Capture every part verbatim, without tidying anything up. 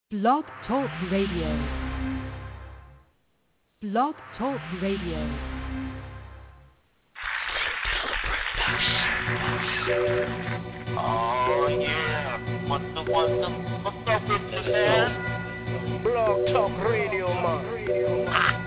Blog Talk Radio. Blog Talk Radio. Oh yeah, what the what the what's up with you, man? Blog Talk Radio, man.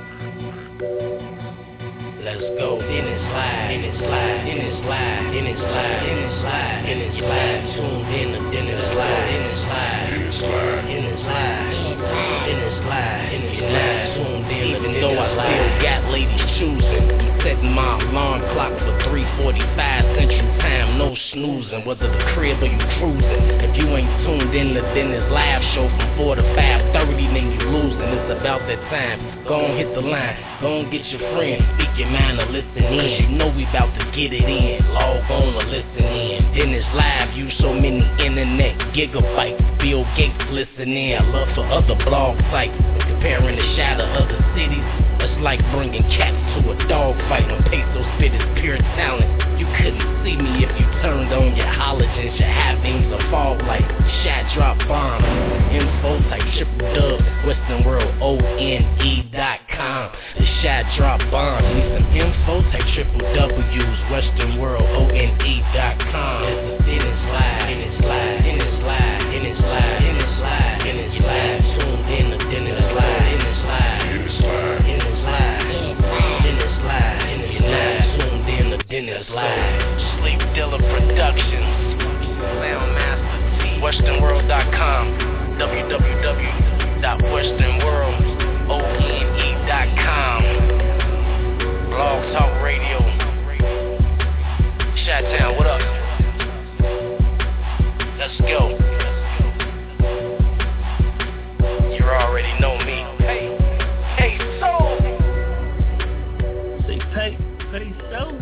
Let's go. In it slide, in it slide, in it slide, in it slide, in it slide, in it slide. Tuned in, in it slide, in it slide, in it slide, in it slide, in it slide, in it slide. Tuned in, even though I still got ladies choosing. Setting my alarm clock for three forty-five Central Time, no snoozing. Whether the crib or you cruising, if you ain't tuned in to Dennis live show from four to five thirty, then you losing. It's about that time. Go on, hit the line. Go on, get your friend. Speak your mind or listen in. You know we about to get it in. Log on or listen in. Dennis live, use so many internet gigabytes. Bill Gates listen in. I love for other blog sites. Comparing the shot of other cities. It's like bringing cats to a dog fight. When Peso spit is pure talent. You couldn't see me if you turned on your halogens. Your high beams or fog light. Shot drop bombs. Info type triple dub. Western World O N E dot com. The shot drop bombs. Need some info type triple W's. Western World O N E dot com. It's a in it slide, in it slide, in it slide, in it slide, in it slide, in it slide. Tuned in the in it slide, in it slide, in it slide, in it slide, in it slide, in it slide. Tuned in the in it slide. Sleep Dealer Productions. Soundmaster T. Western World dot com. w w w dot western world o n e dot com. Blog Talk Radio. Chi-Town, what up? Let's go. You already know me. Hey, hey, so. Say, hey, hey, so.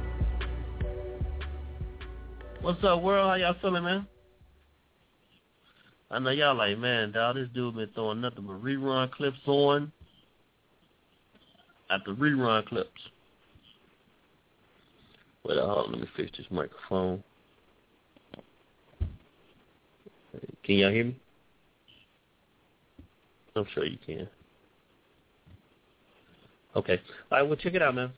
What's up, world? How y'all feeling, man? I know y'all like, man, dawg, this dude been throwing nothing but rerun clips on after rerun clips. Wait, hold on, let me fix this microphone. Can y'all hear me? I'm sure you can. Okay. All right, well, check it out, man.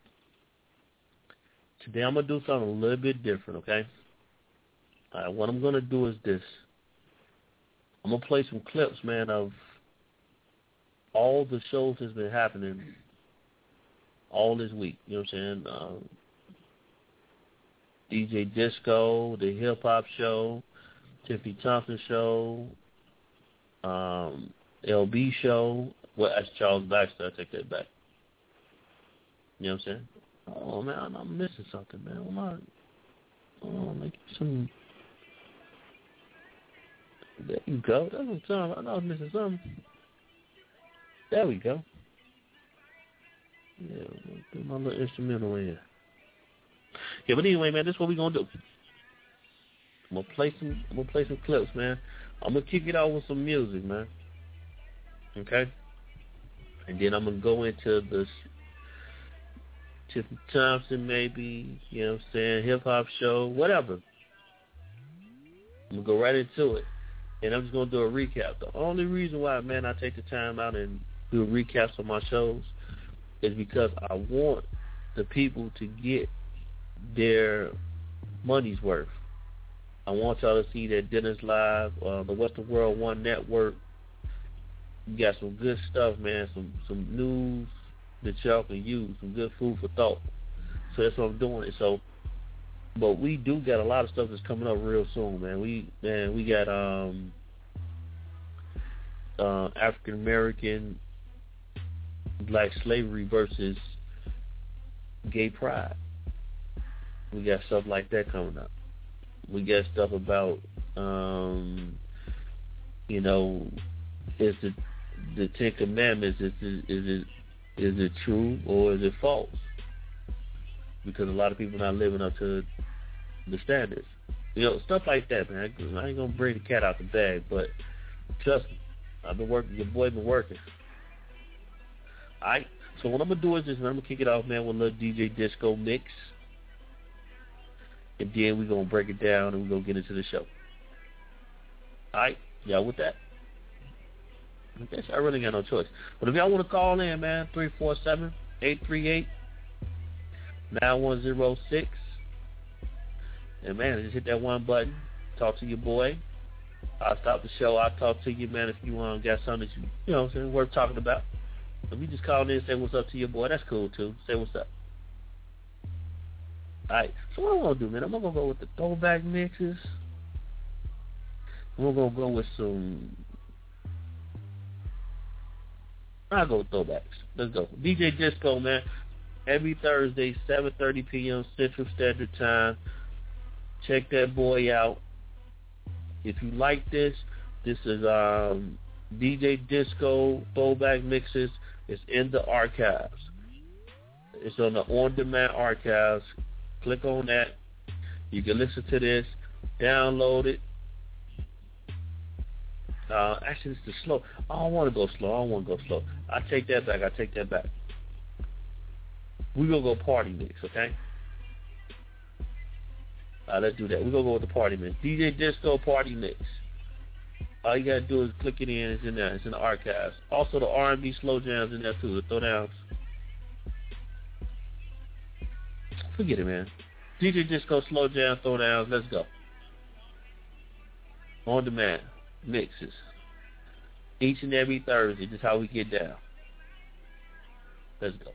Today I'm going to do something a little bit different, okay? All right, what I'm going to do is this. I'm going to play some clips, man, of all the shows that's been happening all this week. You know what I'm saying? Um, D J Disco, the Hip Hop Show, Tiffany Thompson Show, um, L B Show. Well, that's Charles Baxter. I take that back. You know what I'm saying? Oh, man, I'm missing something, man. I'm not, oh, make some... There you go. That's what I'm talking about. I know I was missing something. There we go. Yeah, do my little instrumental in here. Yeah, but anyway, man, this is what we're gonna do. I'm gonna play some. I'm gonna play some clips, man. I'm gonna kick it out with some music, man. Okay. And then I'm gonna go into the Tiffany Thompson, maybe. You know what I'm saying? Hip hop show, whatever. I'm gonna go right into it. And I'm just going to do a recap. The only reason why, man, I take the time out and do recaps of my shows is because I want the people to get their money's worth. I want y'all to see that Dennis Live, uh, the Western World One Network. You got some good stuff, man, some some news that y'all can use, some good food for thought. So that's what I'm doing. So, but we do got a lot of stuff that's coming up real soon, man. We man, we got um, uh, African American black slavery versus gay pride. We got stuff like that coming up. We got stuff about um, you know, is the the Ten Commandments is it, is it is it true or is it false? Because a lot of people not living up to the standards. You know, stuff like that, man. I ain't going to bring the cat out the bag, but trust me, I've been working. Your boy been working. All right? So what I'm going to do is this, and I'm going to kick it off, man, with a little D J Disco mix. And then we're going to break it down, and we're going to get into the show. All right? Y'all with that? I guess I really got no choice. But if y'all want to call in, man, three four seven, eight three eight, nine one zero six. And, man, just hit that one button. Talk to your boy. I'll stop the show. I'll talk to you, man, if you um, got something that you, you know what I'm saying, worth talking about. If you just call in and say what's up to your boy, that's cool, too. Say what's up. All right. So what I'm going to do, man, I'm going to go with the throwback mixes. We're going to go with some... I'll go with throwbacks. Let's go. D J Disco, man. Every Thursday, seven thirty p.m. Central Standard Time. Check that boy out. If you like this, this is um, D J Disco throwback mixes. It's in the archives. It's on the on-demand archives. Click on that. You can listen to this. Download it. Uh, actually, it's the slow. I don't want to go slow. I don't want to go slow. I take that back. I take that back. We're going to go party mix, okay? All right, let's do that. We're going to go with the party mix. D J Disco party mix. All you got to do is click it in. It's in there. It's in the archives. Also, the R and B slow jams in there, too. The throwdowns. Forget it, man. D J Disco slow jam throwdowns. Let's go. On demand. Mixes. Each and every Thursday. This is how we get down. Let's go.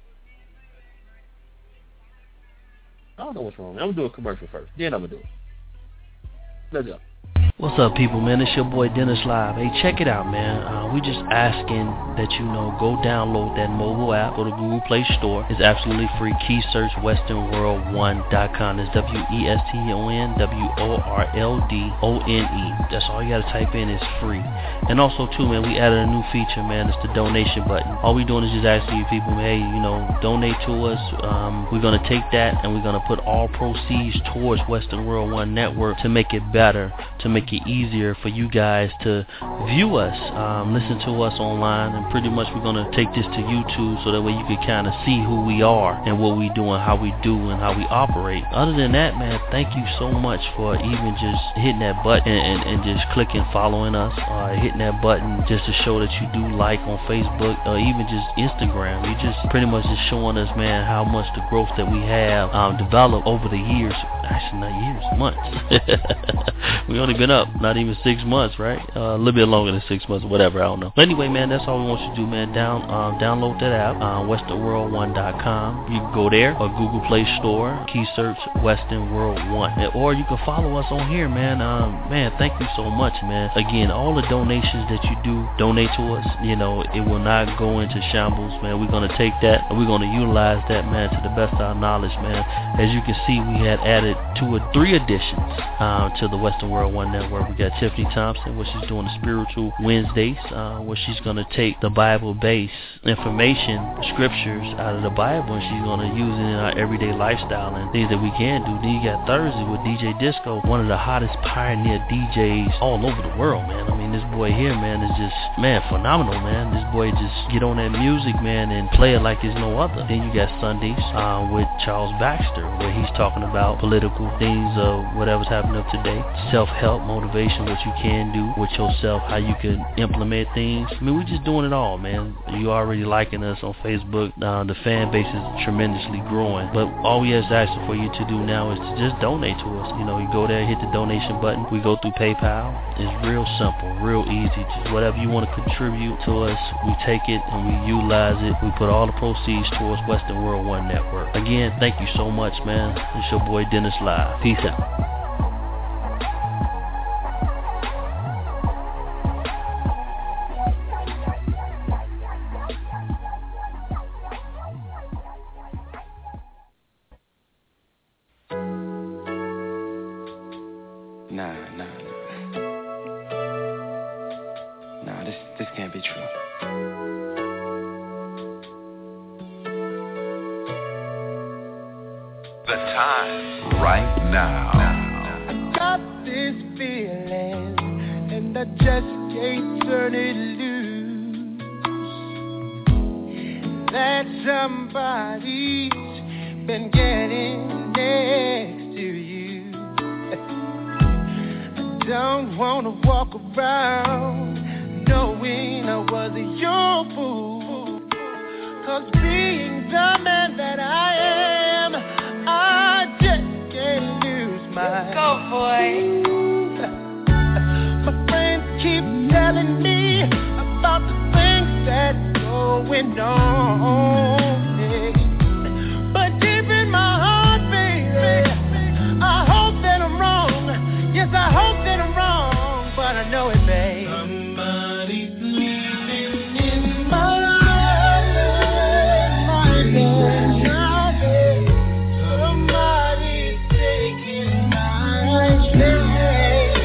I don't know what's wrong. I'm going to do a commercial first. Then I'm going to do it. Let's go. What's up, people, man? It's your boy Dennis Live. Hey, check it out, man. Uh, we just asking that you know go download that mobile app. Go to Google Play Store. It's absolutely free. Key search Western World One dot com. It's W E S T O N W O R L D O N E. That's all you got to type in. It's free. And also, too, man, we added a new feature, man. It's the donation button. All we doing is just asking you people, hey, you know, donate to us. Um, we're going to take that and we're going to put all proceeds towards Western World One Network to make it better, to make it easier for you guys to view us, um, listen to us online, and pretty much we're going to take this to YouTube so that way you can kind of see who we are and what we do and how we do and how we operate. Other than that, man, thank you so much for even just hitting that button and, and, and just clicking following us, or hitting that button just to show that you do like on Facebook or even just Instagram. You just pretty much just showing us, man, how much the growth that we have um, developed over the years. Actually, not years, months. We only been up not even six months, right? Uh, a little bit longer than six months or whatever, I don't know. But anyway, man, that's all we want you to do, man. Down, um, download that app, uh, Western World One dot com. You can go there, or Google Play Store, key search Western World One. Or you can follow us on here, man. Um, man, thank you so much, man. Again, all the donations that you do, donate to us, you know, it will not go into shambles, man. We're going to take that, and we're going to utilize that, man, to the best of our knowledge, man. As you can see, we had added two or three additions uh, to the Western World One Network. We got Tiffany Thompson, where she's doing the Spiritual Wednesdays, uh, where she's going to take the Bible-based information, scriptures out of the Bible, and she's going to use it in our everyday lifestyle and things that we can do. Then you got Thursday with D J Disco, one of the hottest pioneer D Js all over the world, man. I mean, this boy here, man, is just, man, phenomenal, man. This boy just get on that music, man, and play it like there's no other. Then you got Sundays uh, with Charles Baxter, where he's talking about political things of whatever's happening up today, self-help, motivation, what you can do with yourself, how you can implement things. I mean, we're just doing it all, man. You already liking us on Facebook. Uh, the fan base is tremendously growing. But all we ask for you to do now is to just donate to us. You know, you go there, hit the donation button. We go through PayPal. It's real simple, real easy. Just whatever you want to contribute to us, we take it and we utilize it. We put all the proceeds towards Western World One Network. Again, thank you so much, man. It's your boy Dennis Live. Peace out. Nah, nah, nah. Nah, this this can't be true. The time right now. I got this feeling, and I just can't turn it loose. That somebody's been getting next to you. Don't wanna walk around knowing what your fool. Cause being the man that I am, I just can't lose my Go, boy. My friends keep telling me about the things that's going on. Hey. But deep in my heart, baby, I hope that I'm wrong. Yes, I hope that I'm wrong, but I know it, babe. Somebody's sleeping in my life, my bed. Somebody's taking my place,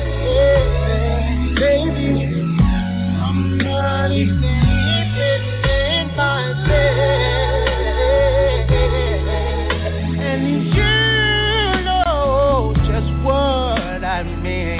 baby. Somebody's sleeping in my bed, and you know just what I mean.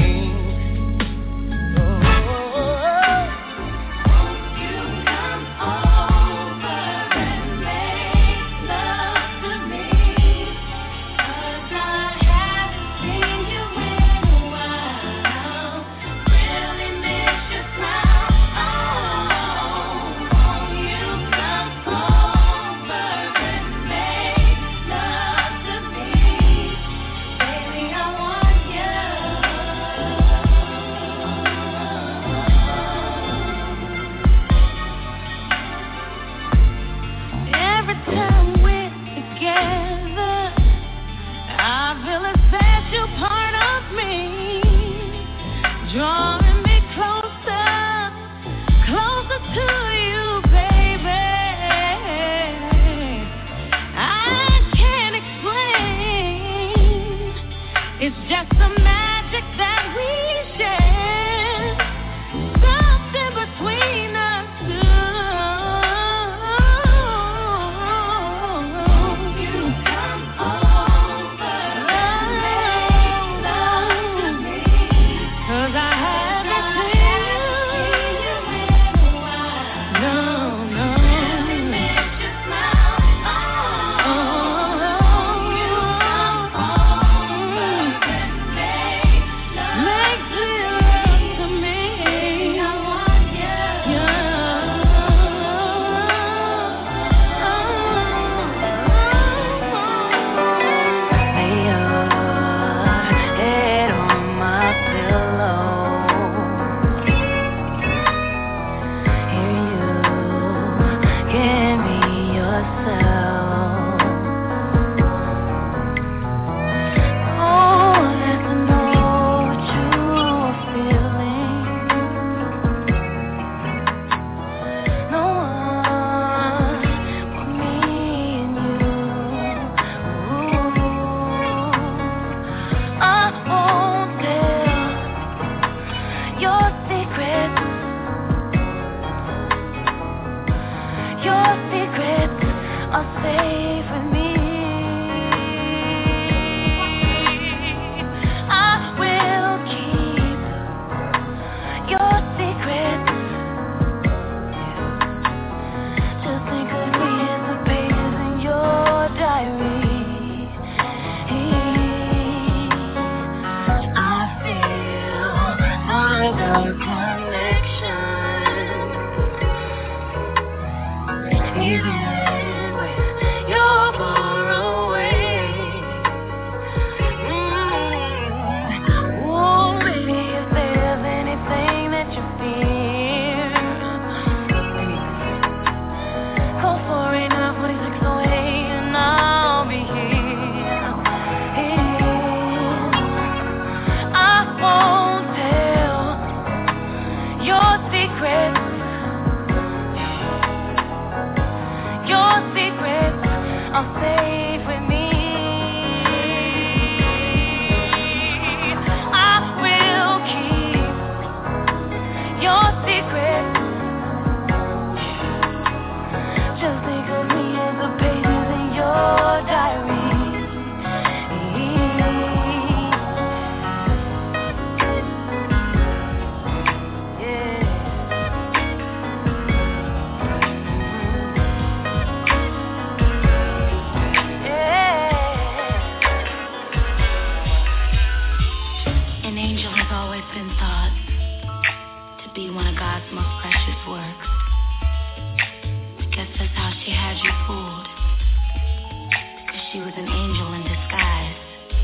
An angel has always been thought to be one of God's most most precious works. Guess that's how she had you fooled. Because she was an angel in disguise.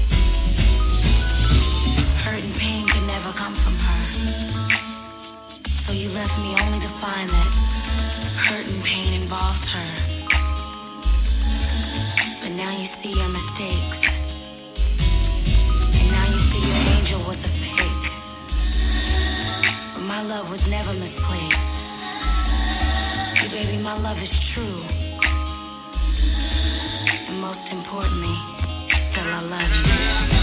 Hurt and pain could never come from her. So you left me only to find that hurt and pain involved her. But now you see your mistakes. And now you see your angel was a fake. But my love was never misplaced. See, baby, my love is true. And most importantly, girl, I love you.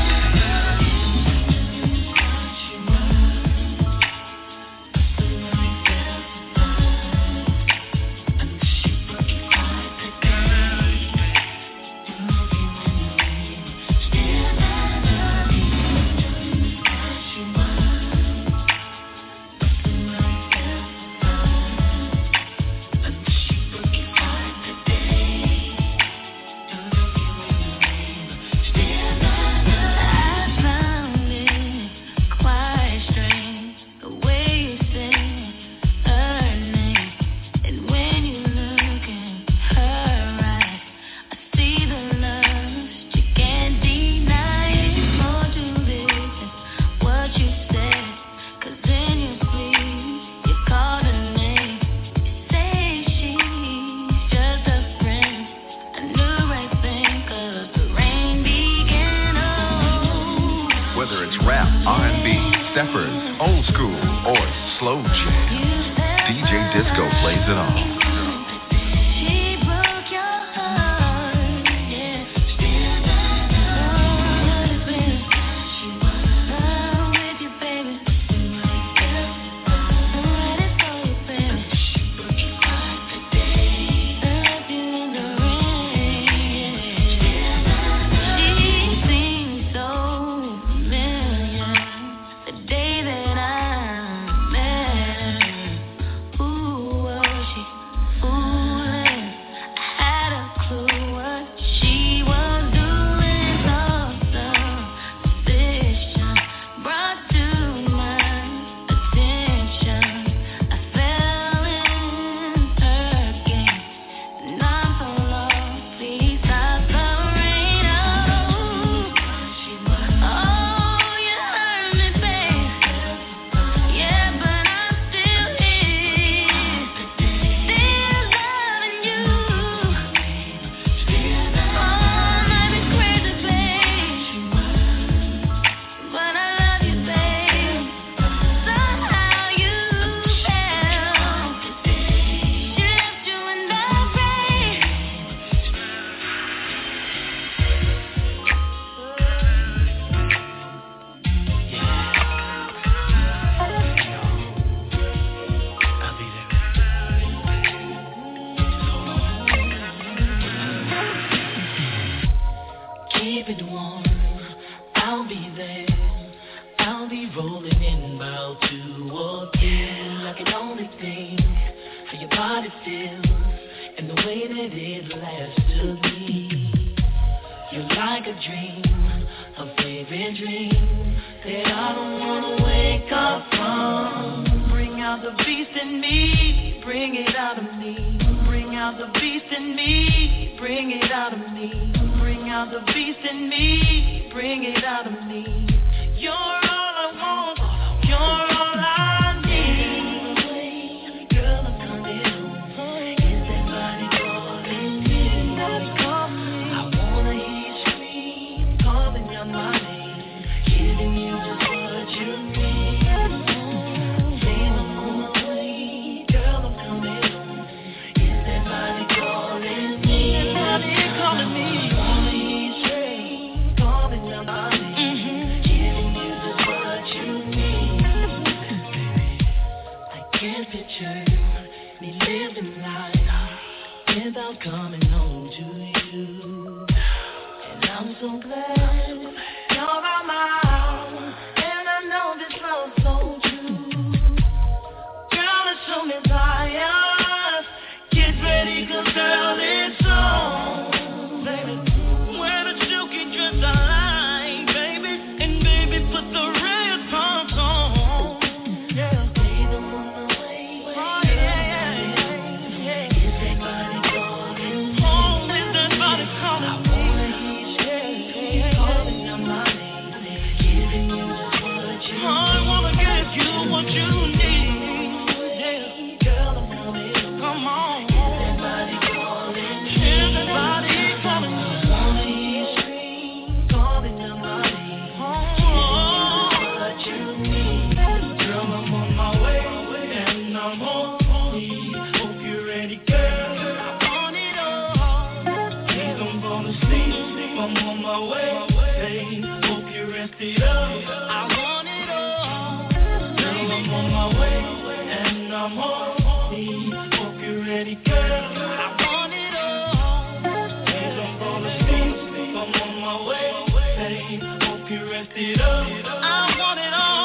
Put the red pumps on. Yeah. Leave them on the way. I'm horny. Hope you're ready, girl. I want it all. Please, I'm gonna sleep. I'm on my way. Hey, hope you're rested up. I want it all. Girl, I'm on my way, and I'm horny. Hope you're ready, girl. I want it all. Please, I'm gonna sleep. I'm on my way. Hey, hope you're rested up. I want it all.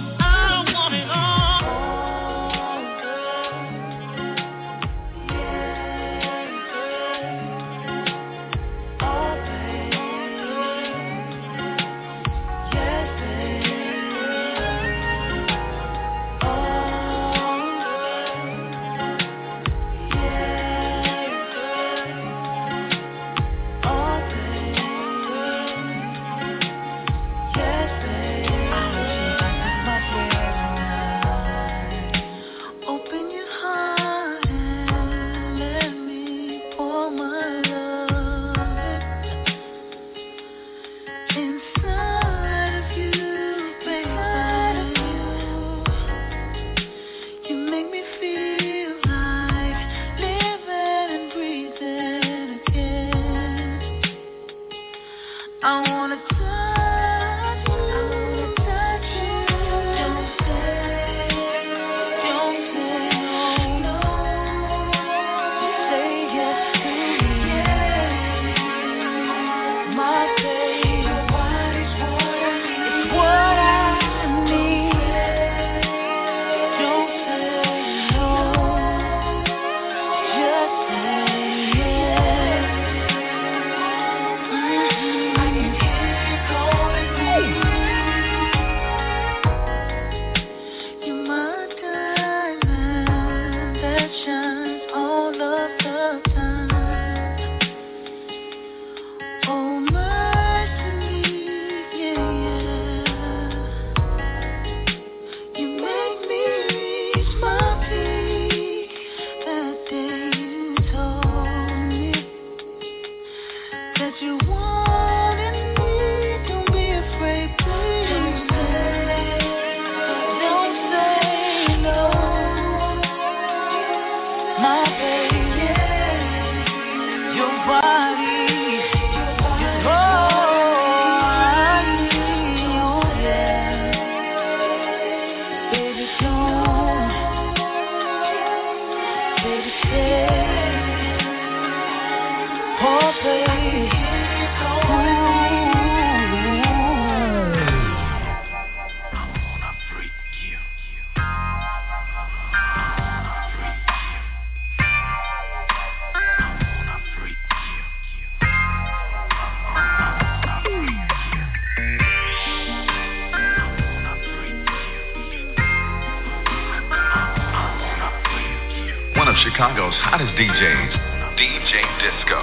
Chicago's hottest D Js, D J Disco.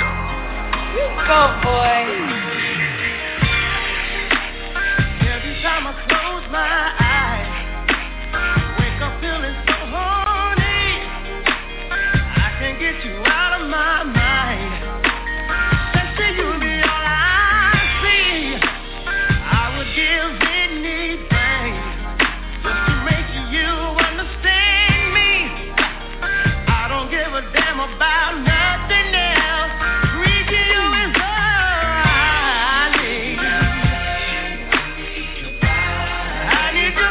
Go, boy. Every time I close my eyes, I wake up feeling so horny. I can't get you out of my mind. Especially you be all I see. I would give anything just to make you understand me. I don't give a damn about nothing else. Treating you is all I need. I need you.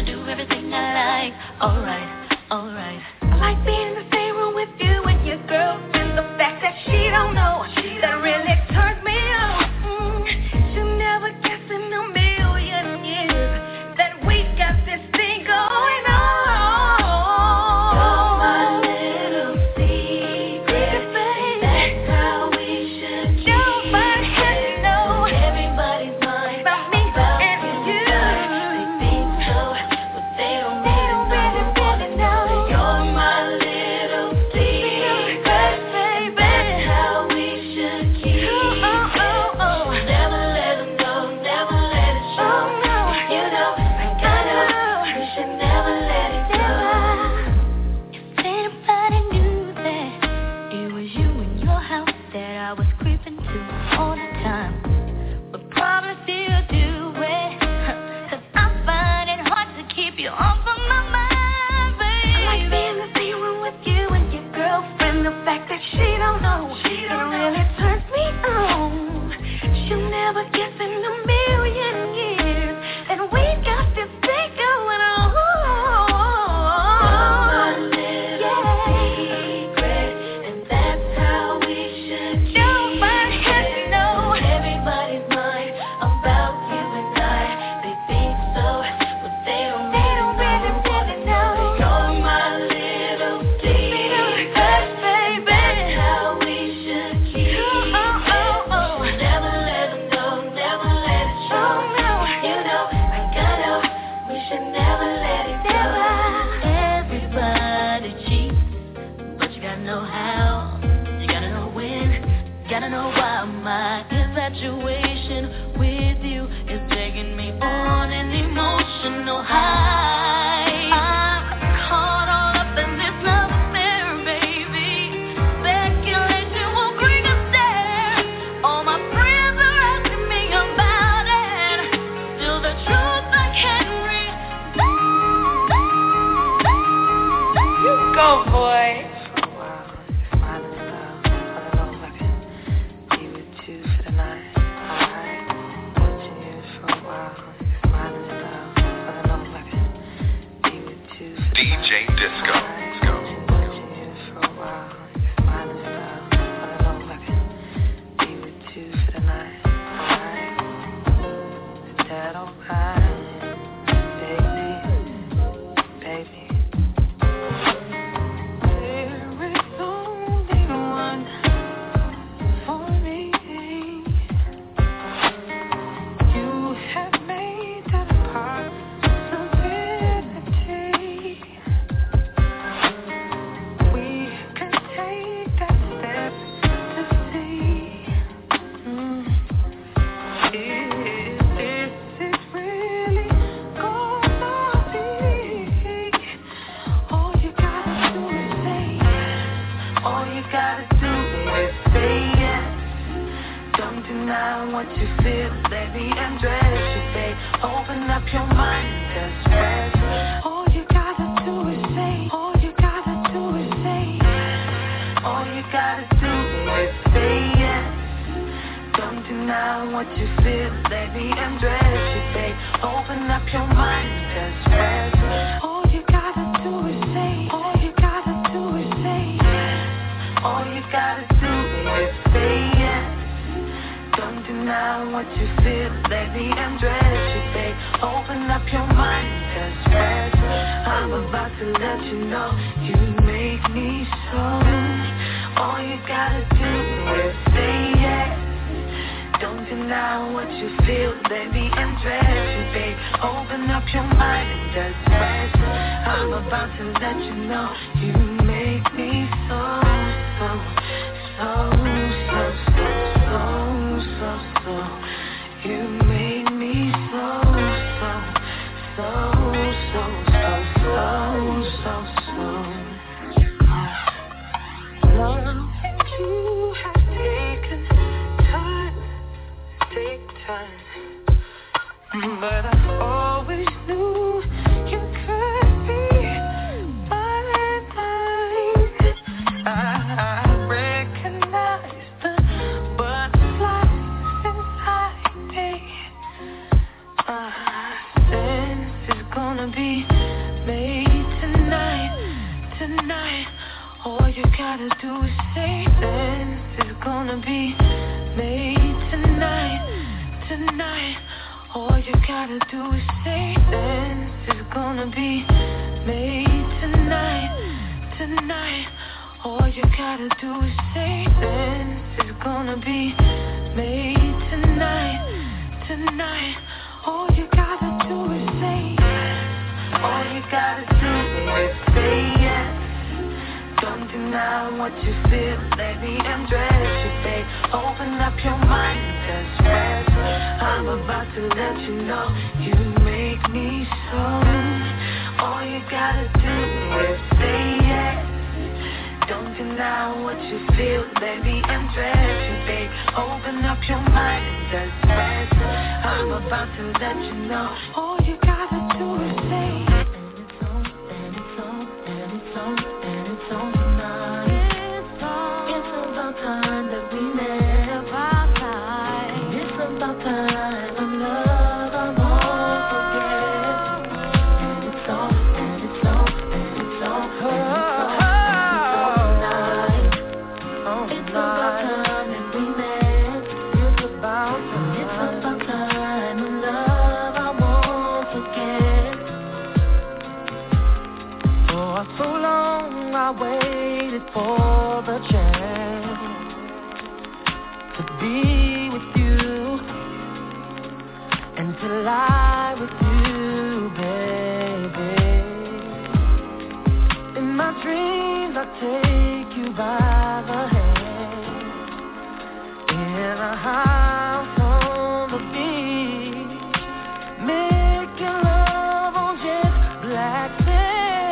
do everything I like. Alright, alright. I like being in the same room with you and your girlfriend. The fact that she don't know, that really turns me on. Mm, she'll never guess in a million years that we got this thing going on. You're my little secret, that's how we should keep. Nobody has to know. Everybody's mind about me and you. They think so, but they don't really know. You're my little secret, baby, that's how we should keep. Oh, oh, oh. Never let them know, never let it show. You know, I gotta, we should never let it go. If anybody knew that it was you in your house that I was creeping to all the time, would probably still do it. Cause I find it hard to keep you off of my mind, baby. I like being in the same room with you and your girlfriend. The fact that she don't know, she don't really turns me on. She'll never guess in a million years that we got this thing going on. My little secret, and that's how we should keep. Nobody has to know. Everybody's mind about you and I. They think so, but they don't really know. You're my little secret, baby, that's how we should keep. Oh, oh, oh. Never let them know, never let it show. You know, I gotta, we should never let it go. Everybody cheats, but you gotta know how, you gotta know when, you gotta know why. My infatuation with you is taking me on an emotional high. I'm caught all up in this love affair, baby. Speculation won't bring us there. All my friends are asking me about it. Still the truth I can't read. You go, boy. D J Disco. What you feel, baby, and dress you, babe. Open up your mind, just rest. All you gotta do is say, all you gotta do is say, all you gotta do is say yes. Don't deny what you feel, baby, and dress you, babe. Open up your mind, just rest. All you gotta do is say, all you gotta do is say, all you gotta do is say yes. Don't deny what you feel, baby, and dress you, babe. Open up your mind, just rest. I'm about to let you know you make me so. All you gotta do is say yes. Don't deny what you feel, baby, and dress you, babe. Open up your mind and just rest. I'm about to let you know you make me so, so, so, so, so. So, so, so, you made me so, so, so, so, so, so, so, so. Love, you have taken time, take time, but I always knew you could be mine. I, I recognize the butterflies inside me. Uh, this is gonna be be made tonight, tonight. All you gotta do is say this is gonna be made tonight, tonight. All you gotta do is say this is gonna be made tonight, tonight. All you gotta do is say this is gonna be made tonight, tonight. All you gotta do is say yes. All you gotta do is say yes. Don't deny what you feel, baby, and dress you, babe. Open up your mind and just rest. I'm about to let you know you make me so. All you gotta do is say yes. Don't deny what you feel, baby, and dress you, babe. Open up your mind and just rest. I'm about to let you know all you gotta do is say yes. And it's on, and it's on, and it's on, and it's on tonight. It's on. It's about time that we met. About time. It's about time. I'm love, I won't forget. And it's on, and it's on, and it's on, and it's on. I waited for the chance to be with you and to lie with you, baby. In my dreams I take you by the hand in a house on the beach, making love on jet black sand.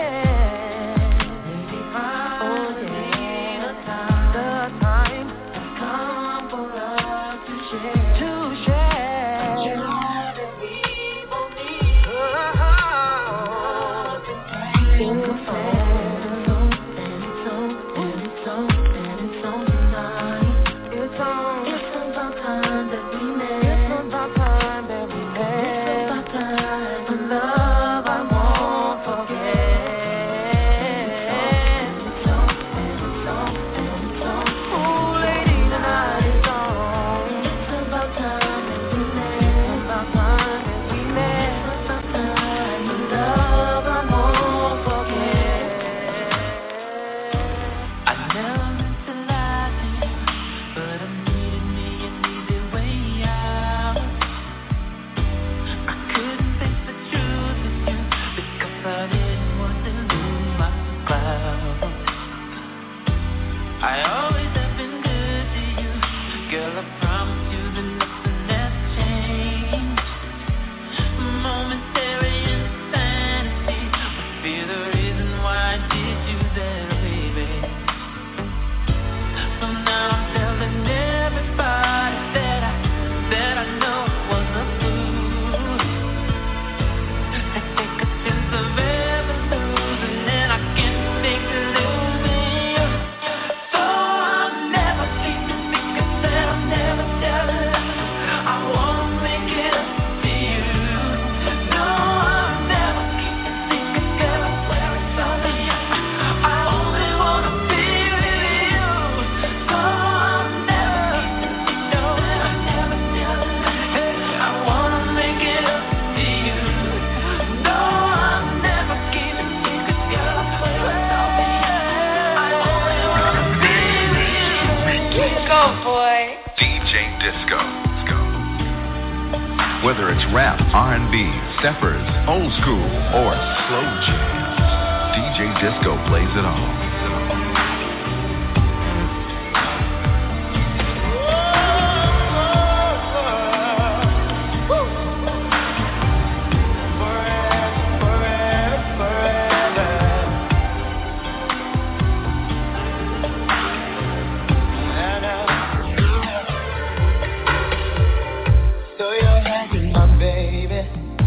Whether it's rap, R and B, steppers, old school, or slow jams, D J Disco plays it all.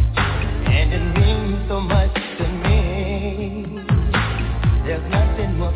So much to me. There's nothing more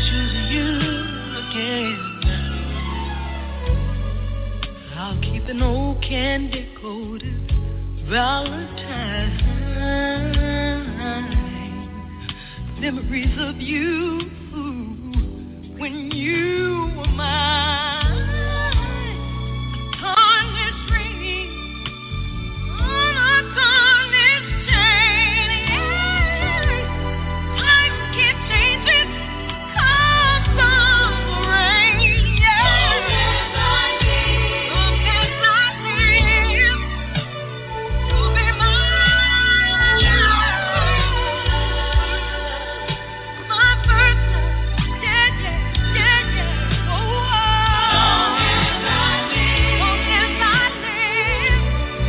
choose you again. I'll keep an old candy coated Valentine. Memories of you when you were mine. Tarnished ring on a tarnished chain. Time can't change it. Come from the rain. Yeah. Long as I live, you'll be mine. My first love. Yeah, yeah, yeah, yeah. Oh, oh. Long as I live. Long as I live.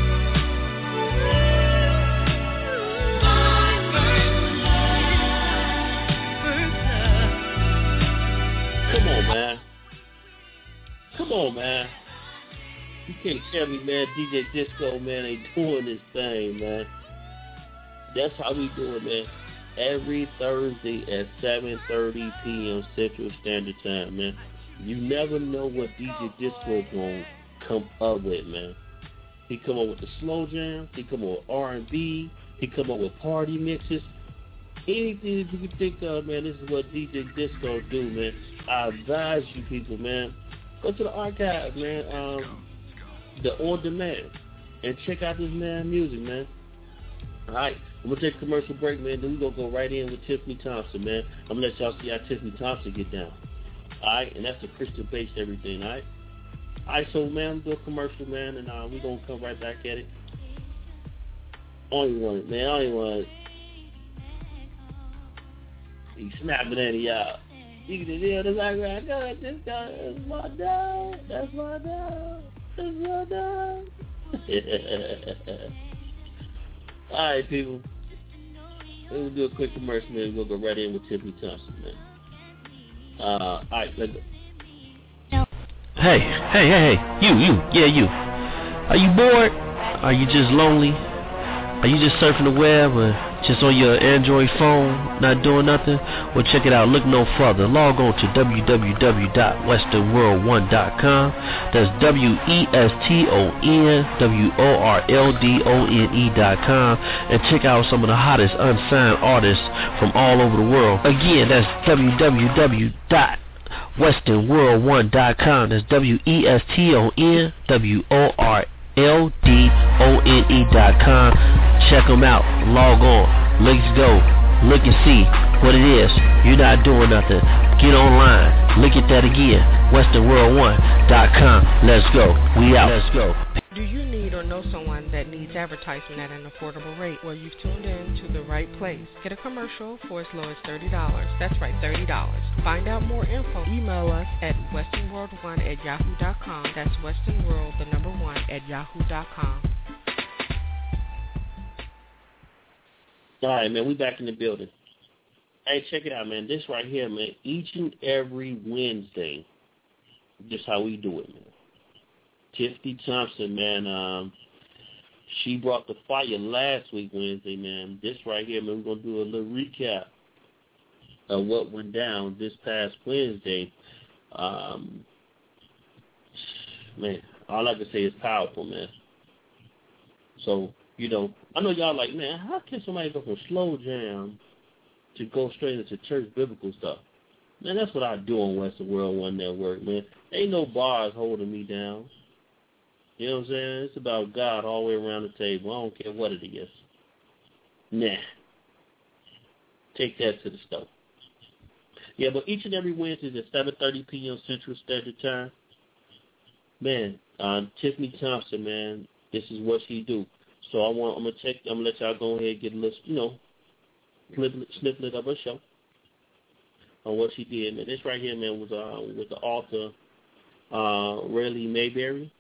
My first love. First love. Come on, man. Come on, man. You can't tell me, man, D J Disco, man, ain't doing this thing, man. That's how we do it, man. Every Thursday at seven thirty p.m. Central Standard Time, man. You never know what D J Disco going to come up with, man. He come up with the slow jam. He come up with R and B. He come up with party mixes. Anything that you can think of, man, this is what D J Disco do, man. I advise you people, man, go to the archive, man, um, the on demand, and check out this man music, man. All right, I'm gonna take a commercial break, man. Then we gonna go right in with Tiffany Thompson, man. I'm gonna let y'all see how Tiffany Thompson get down. All right, and that's the Christian-based everything. All right, all right. So, man, I'm gonna do a commercial, man, and uh, we gonna come right back at it. Only one, man. Only one. He snapping at y'all. You can hear the background. Go, this guy is my dog. That's my dog. That's my dog. All right, people. We're going to do a quick commercial, man. We'll go right in with Tiffany Thompson, man. Uh, all right, let's go. Hey, hey, hey, hey. You, you. Yeah, you. Are you bored? Are you just lonely? Are you just surfing the web or just on your Android phone, not doing nothing? Well, check it out. Look no further. Log on to w w w dot western world one dot com. That's W E S T O N W O R L D O N E dot com. And check out some of the hottest unsigned artists from all over the world. Again, that's w w w dot western world one dot com. That's W E S T O N W O R L D O N E dot com. Check them out. Log on. Let's go. Look and see what it is. You're not doing nothing. Get online. Look at that again. western world one dot com. Let's go. We out. Let's go. Do you need or know someone that needs advertisement at an affordable rate? Well, you've tuned in to the right place. Get a commercial for as low as thirty dollars. That's right, thirty dollars. Find out more info. Email us at western world one at yahoo dot com. That's westernworld, the number one, at yahoo dot com. All right, man, we back in the building. Hey, check it out, man. This right here, man, each and every Wednesday, just how we do it, man. Tiffany Thompson, man, um, she brought the fire last week, Wednesday, man. This right here, man, we're going to do a little recap of what went down this past Wednesday. Um, man, all I can say is powerful, man. So, you know, I know y'all like, man, how can somebody go from slow jam to go straight into church biblical stuff? Man, that's what I do on Western World One Network, man. Ain't no bars holding me down. You know what I'm saying? It's about God all the way around the table. I don't care what it is. Nah. Take that to the stove. Yeah, but each and every Wednesday at seven thirty p.m. Central Standard Time, man, um, Tiffany Thompson, man, this is what she do. So I want, I'm gonna check. I'm gonna let y'all go ahead and get a little, you know, snippet of her show on what she did. Man, this right here, man, was uh, with the author uh, Rayleigh Mayberry,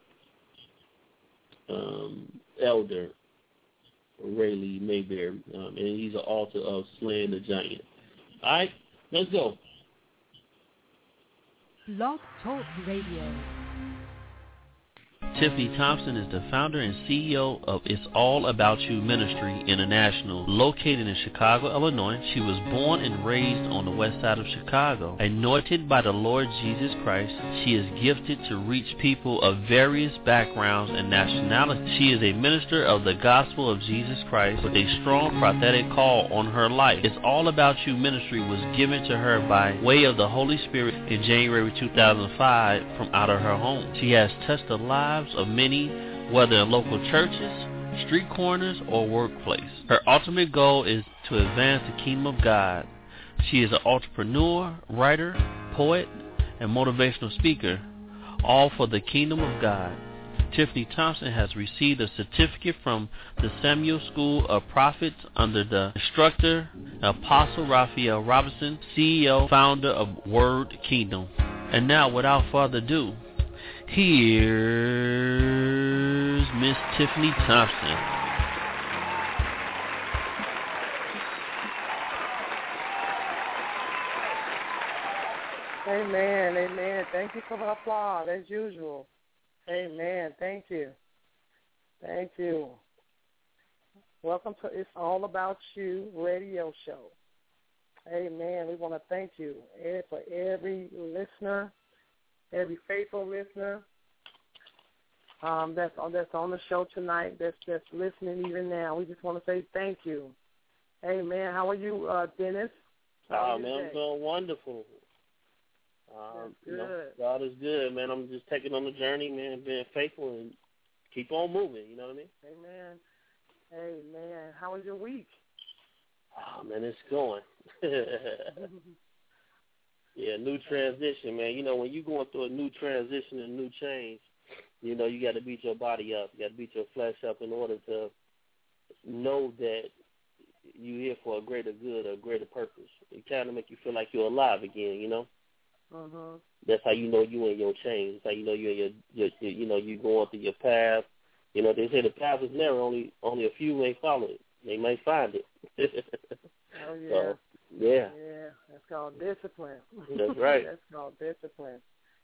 um, Elder Rayleigh Mayberry, um, and he's the author of Slaying the Giant. All right, let's go. Blog Talk Radio. Tiffany Thompson is the founder and C E O of It's All About You Ministry International, located in Chicago, Illinois. She was born and raised on the west side of Chicago. Anointed by the Lord Jesus Christ, she is gifted to reach people of various backgrounds and nationalities. She is a minister of the gospel of Jesus Christ with a strong prophetic call on her life. It's All About You Ministry was given to her by way of the Holy Spirit in January two thousand five from out of her home. She has touched the lives of many, whether in local churches, street corners, or workplace. Her ultimate goal is to advance the kingdom of God. She is an entrepreneur, writer, poet, and motivational speaker, all for the kingdom of God. Tiffany Thompson has received a certificate from the Samuel School of Prophets under the instructor, Apostle Raphael Robinson, C E O, founder of Word Kingdom. And now, without further ado, here's Miss Tiffany Thompson. Amen, amen. Thank you for the applause, as usual. Amen. Thank you. Thank you. Welcome to It's All About You radio show. Amen. We want to thank you for every listener, every faithful listener um, that's on that's on the show tonight, that's that's listening even now. We just want to say thank you. Amen. How are you, uh, Dennis? How oh, man, today? I'm doing wonderful. Um, good. You know, God is good, man. I'm just taking on the journey, man, being faithful and keep on moving. You know what I mean? Amen. Amen. How was your week? Oh, man, it's going. Yeah, new transition, man. You know, when you're going through a new transition and new change, you know, you got to beat your body up. You got to beat your flesh up in order to know that you're here for a greater good or a greater purpose. It kind of make you feel like you're alive again, you know? Uh-huh. That's how you know you in your change. That's how you know you're in your, your, your you know, you going through your path. You know, they say the path is narrow. Only only a few may follow it. They may find it. Oh, yeah. So, yeah. Yeah, that's called discipline. That's right. That's called discipline.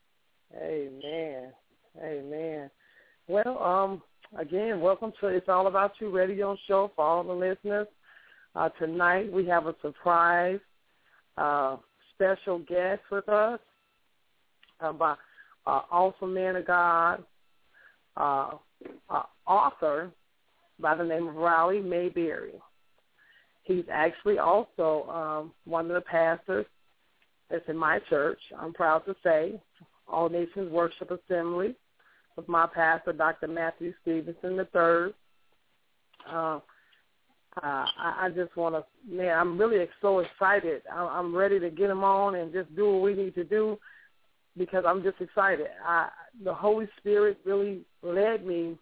Amen. Amen. Well, um, again, welcome to It's All About You radio show for all the listeners. Uh, tonight we have a surprise uh, special guest with us, uh, by uh, awesome man of God, uh, uh, author by the name of Riley Mayberry. He's actually also um, one of the pastors that's in my church, I'm proud to say, All Nations Worship Assembly, with my pastor, Doctor Matthew Stevenson the third. Uh, Uh, I, I just want to, man, I'm really so excited. I, I'm ready to get him on and just do what we need to do because I'm just excited. I, the Holy Spirit really led me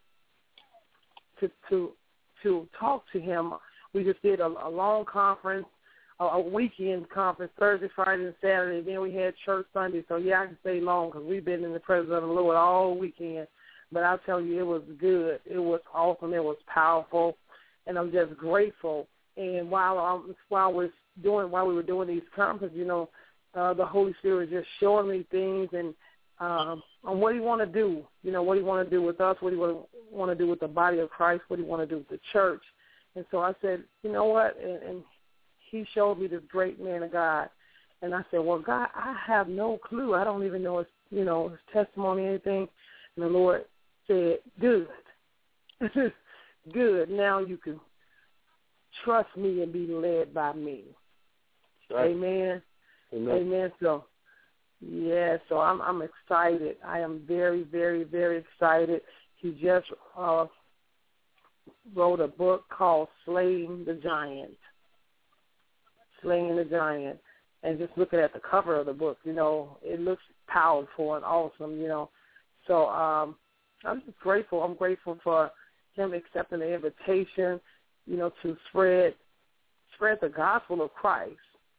to to to talk to him. We just did a, a long conference, a, a weekend conference, Thursday, Friday, and Saturday. Then we had church Sunday. So, yeah, I can stay long because we've been in the presence of the Lord all weekend. But I'll tell you, it was good. It was awesome. It was powerful. And I'm just grateful. And while I'm, while we're doing while we were doing these conferences, you know, uh, the Holy Spirit was just showing me things and um, on what He want to do. You know, what He want to do with us, what He want to do with the body of Christ, what He want to do with the church. And so I said, you know what? And, and He showed me this great man of God. And I said, well, God, I have no clue. I don't even know his, you know, his testimony or anything. And the Lord said, good. Good. Now you can trust me and be led by me. Right. Amen. Amen. Amen. So, yeah, so I'm I'm excited. I am very, very, very excited. He just uh, wrote a book called Slaying the Giant. Slaying the Giant. And just looking at the cover of the book, you know, it looks powerful and awesome, you know. So um, I'm just grateful. I'm grateful for him accepting the invitation, you know, to spread spread the gospel of Christ,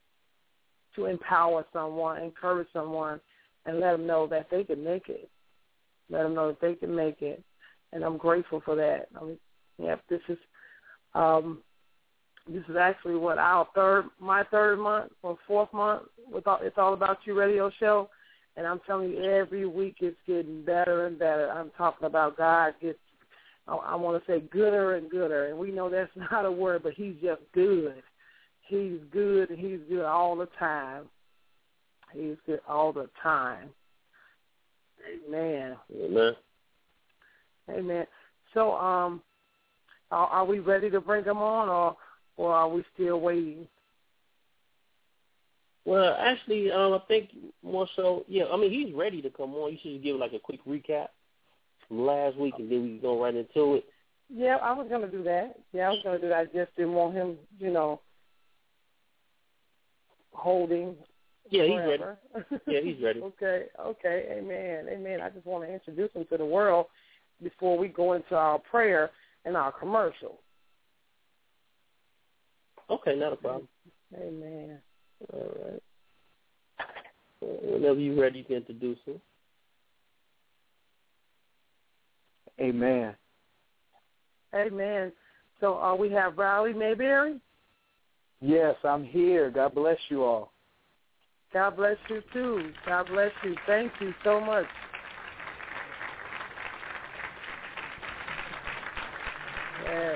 to empower someone, encourage someone, and let them know that they can make it. Let them know that they can make it, and I'm grateful for that. I mean, yep, this is um, this is actually what our third, my third month or fourth month with all, It's All About You radio show, And I'm telling you, every week it's getting better and better. I'm talking about God gets, I want to say gooder and gooder. And we know that's not a word, but he's just good. He's good, and he's good all the time. He's good all the time. Amen. Amen. Amen. So, um, are, are we ready to bring him on, or or are we still waiting? Well, actually, um, I think more so, yeah, I mean, he's ready to come on. You should just give like a quick recap from last week, and then we can go right into it. Yeah, I was going to do that. Yeah, I was going to do that. I just didn't want him, you know, holding Yeah, he's forever. ready. Yeah, he's ready. Okay, okay, amen, amen. I just want to introduce him to the world before we go into our prayer and our commercial. Okay, not a problem. Amen. All right. Whenever you're ready, you can introduce him. Amen. Amen. So uh, we have Riley Mayberry. Yes, I'm here. God bless you all. God bless you, too. God bless you. Thank you so much. Yes.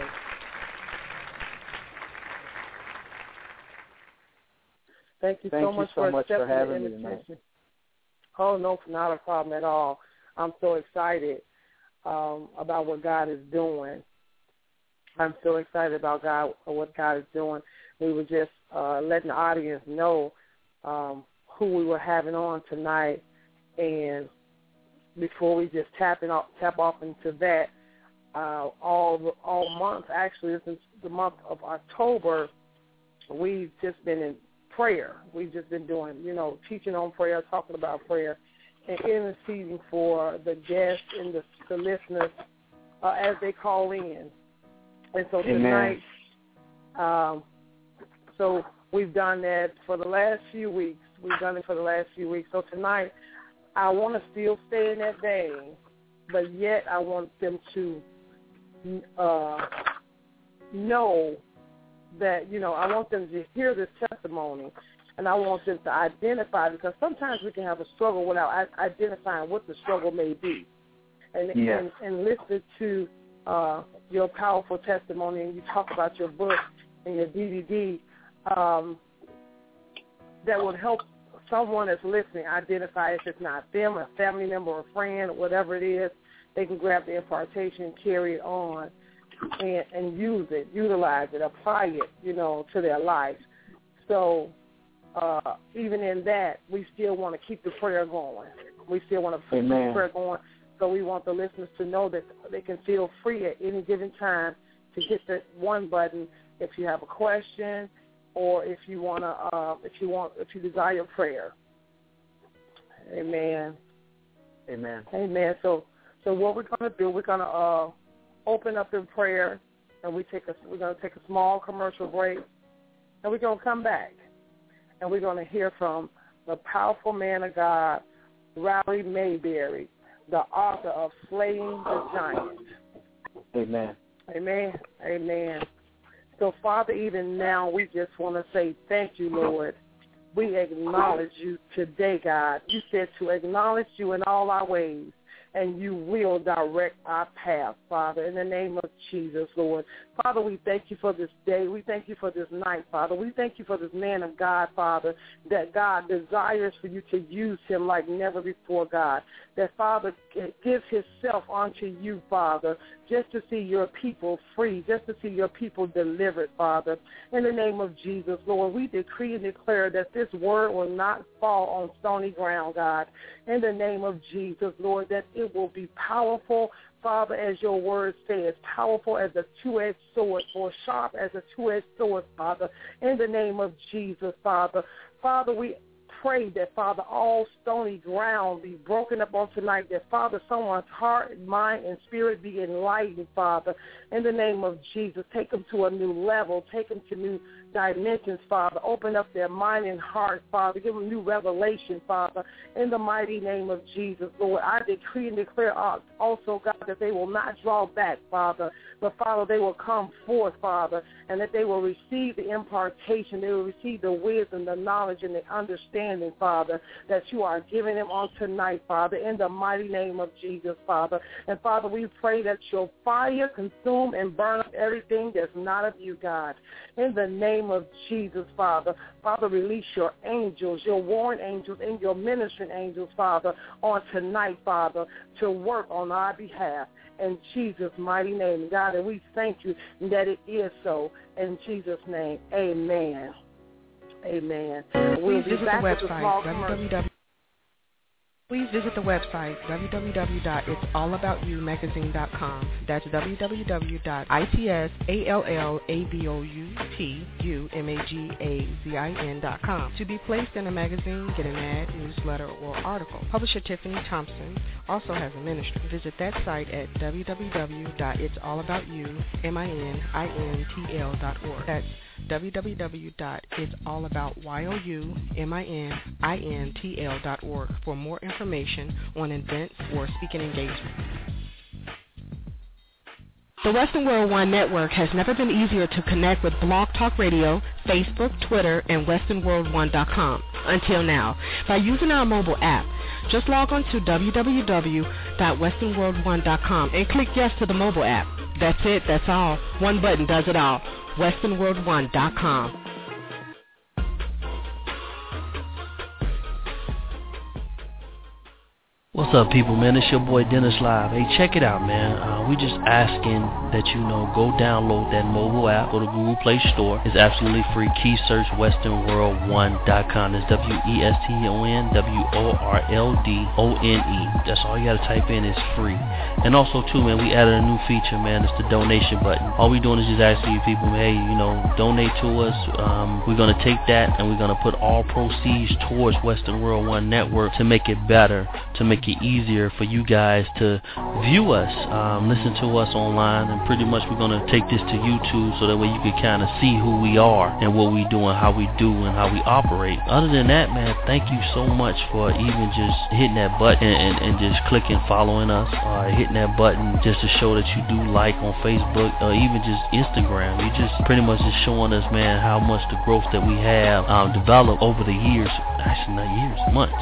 Thank you Thank so you much so for much accepting for having the me invitation. tonight. Oh, no, not a problem at all. I'm so excited um, about what God is doing. I'm so excited about God, what God is doing. We were just uh, letting the audience know um, who we were having on tonight, and before we just tap, in, tap off into that, uh, all all month, actually, since the month of October, we've just been in prayer. We've just been doing, you know, teaching on prayer, talking about prayer, and interceding for the guests and the, the listeners uh, as they call in. And so tonight, um, so we've done that for the last few weeks. We've done it for the last few weeks. So tonight, I want to still stay in that vein, but yet I want them to uh, know that, you know, I want them to hear this testimony, and I want them to identify, because sometimes we can have a struggle without identifying what the struggle may be. And, yes. and, and listen to uh, your powerful testimony, and you talk about your book and your D V D, um, that would help someone that's listening identify if it's not them, a family member, or a friend, or whatever it is. They can grab the impartation and carry it on and, and use it, utilize it, apply it, you know, to their life. So uh, even in that, we still want to keep the prayer going. We still want to keep Amen. the prayer going. So we want the listeners to know that they can feel free at any given time to hit that one button if you have a question, or if you want to, uh, if you want, if you desire prayer. Amen. Amen. Amen. So, so what we're going to do, we're going to uh, open up in prayer, and we take a, we're going to take a small commercial break, and we're going to come back, and we're going to hear from the powerful man of God, Riley Mayberry, the author of Slaying the Giant. Amen. Amen. Amen. So, Father, even now, we just want to say thank you, Lord. We acknowledge you today, God. You said to acknowledge you in all our ways, and you will direct our path, Father, in the name of Jesus, Lord. Father, we thank you for this day. We thank you for this night, Father. We thank you for this man of God, Father, that God desires for you to use him like never before, God. That, Father, gives himself unto you, Father, just to see your people free, just to see your people delivered, Father. In the name of Jesus, Lord, we decree and declare that this word will not fall on stony ground, God. In the name of Jesus, Lord, that it will be powerful, Father, as your word says, powerful as a two-edged sword, or sharp as a two-edged sword, Father. In the name of Jesus, Father. Father, we pray that, Father, all stony ground be broken up on tonight, that, Father, someone's heart, mind, and spirit be enlightened, Father. In the name of Jesus, take them to a new level. Take them to new dimensions, Father. Open up their mind and heart, Father. Give them new revelation, Father, in the mighty name of Jesus, Lord. I decree and declare also, God, that they will not draw back, Father, but, Father, they will come forth, Father, and that they will receive the impartation. They will receive the wisdom, the knowledge, and the understanding, Father, that you are giving them on tonight, Father, in the mighty name of Jesus, Father. And, Father, we pray that your fire consume and burn up everything that's not of you, God. In the name of Jesus, Father. Father, release your angels, your warring angels, and your ministering angels, Father, on tonight, Father, to work on our behalf. In Jesus' mighty name, God, and we thank you that it is so. In Jesus' name, amen. Amen. We'll Please visit the website, w w w. Please visit the website, w w w dot its all about you magazine dot com. That's w w w dot its all-about-you-magazine dot com. To be placed in a magazine, get an ad, newsletter, or article. Publisher Tiffany Thompson also has a ministry. Visit that site at w w w dot its all about you magazine dot org. That's w w w dot its all about you magazine dot org for more information on events or speaking engagements. The Western World One Network has never been easier to connect with Blog Talk Radio, Facebook, Twitter, and western world one dot com until now by using our mobile app. Just log on to w w w dot western world one dot com and click yes to the mobile app. That's it, that's all. One button does it all. western world one dot com. What's up, people, man? It's your boy Dennis Live. Hey, check it out, man. Uh, we just asking that you know go download that mobile app. Go to Google Play Store. It's absolutely free. Key search western world one dot com. It's W E S T O N W O R L D O N E. That's all you got to type in. It's free. And also, too, man, we added a new feature, man. It's the donation button. All we doing is just asking you people, hey, you know, donate to us. Um, we're going to take that and we're going to put all proceeds towards Western World One Network to make it better, to make it easier for you guys to view us, um, listen to us online, and pretty much we're going to take this to YouTube so that way you can kind of see who we are and what we do and how we do and how we operate. Other than that, man, thank you so much for even just hitting that button and, and just clicking following us, or hitting that button just to show that you do like on Facebook or even just Instagram. You just pretty much just showing us, man, how much the growth that we have um, developed over the years. Actually, not years, months.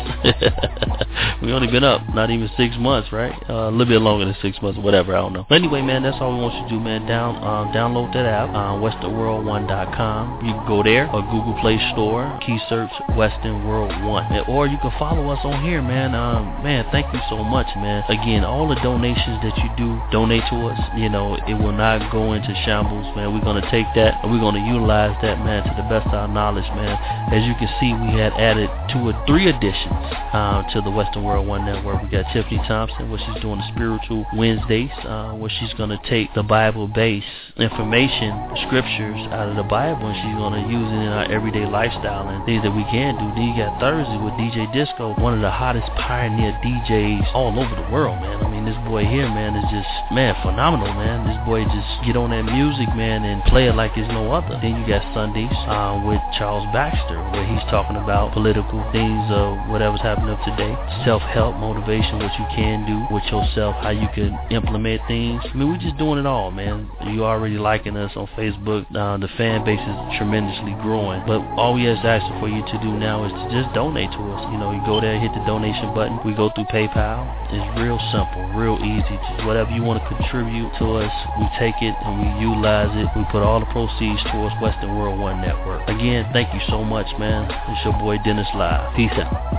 We only been up not even six months, right? Uh, a little bit longer than six months, whatever, I don't know. But anyway, man, that's all we want you to do, man. Down, um, download that app, uh, western world one dot com. You can go there, or Google Play Store, key search Western World One. Or you can follow us on here, man. Um, man, thank you so much, man. Again, all the donations that you do, donate to us, you know, it will not go into shambles, man. We're going to take that, and we're going to utilize that, man, to the best of our knowledge, man. As you can see, we had added two or three additions uh, to the Western World One Network. We got Tiffany Thompson, where she's doing the Spiritual Wednesdays, uh, where she's going to take the Bible-based information, scriptures out of the Bible, and she's going to use it in our everyday lifestyle and things that we can do. Then you got Thursday with D J Disco, one of the hottest pioneer D Js all over the world, man. I mean, this boy here, man, is just, man, phenomenal, man. This boy just get on that music, man, and play it like it's no other. Then you got Sundays uh, with Charles Baxter, where he's talking about political things, uh, whatever's happening up today, self-help, motivation, what you can do with yourself, how you can implement things. I mean, we're just doing it all, man. You already liking us on Facebook. Uh, the fan base is tremendously growing. But all we ask for you to do now is to just donate to us. You know, you go there, hit the donation button. We go through PayPal. It's real simple, real easy. Just whatever you want to contribute to us, we take it and we utilize it. We put all the proceeds towards Western World One Network. Again, thank you so much, man. It's your boy Dennis Live. Peace out.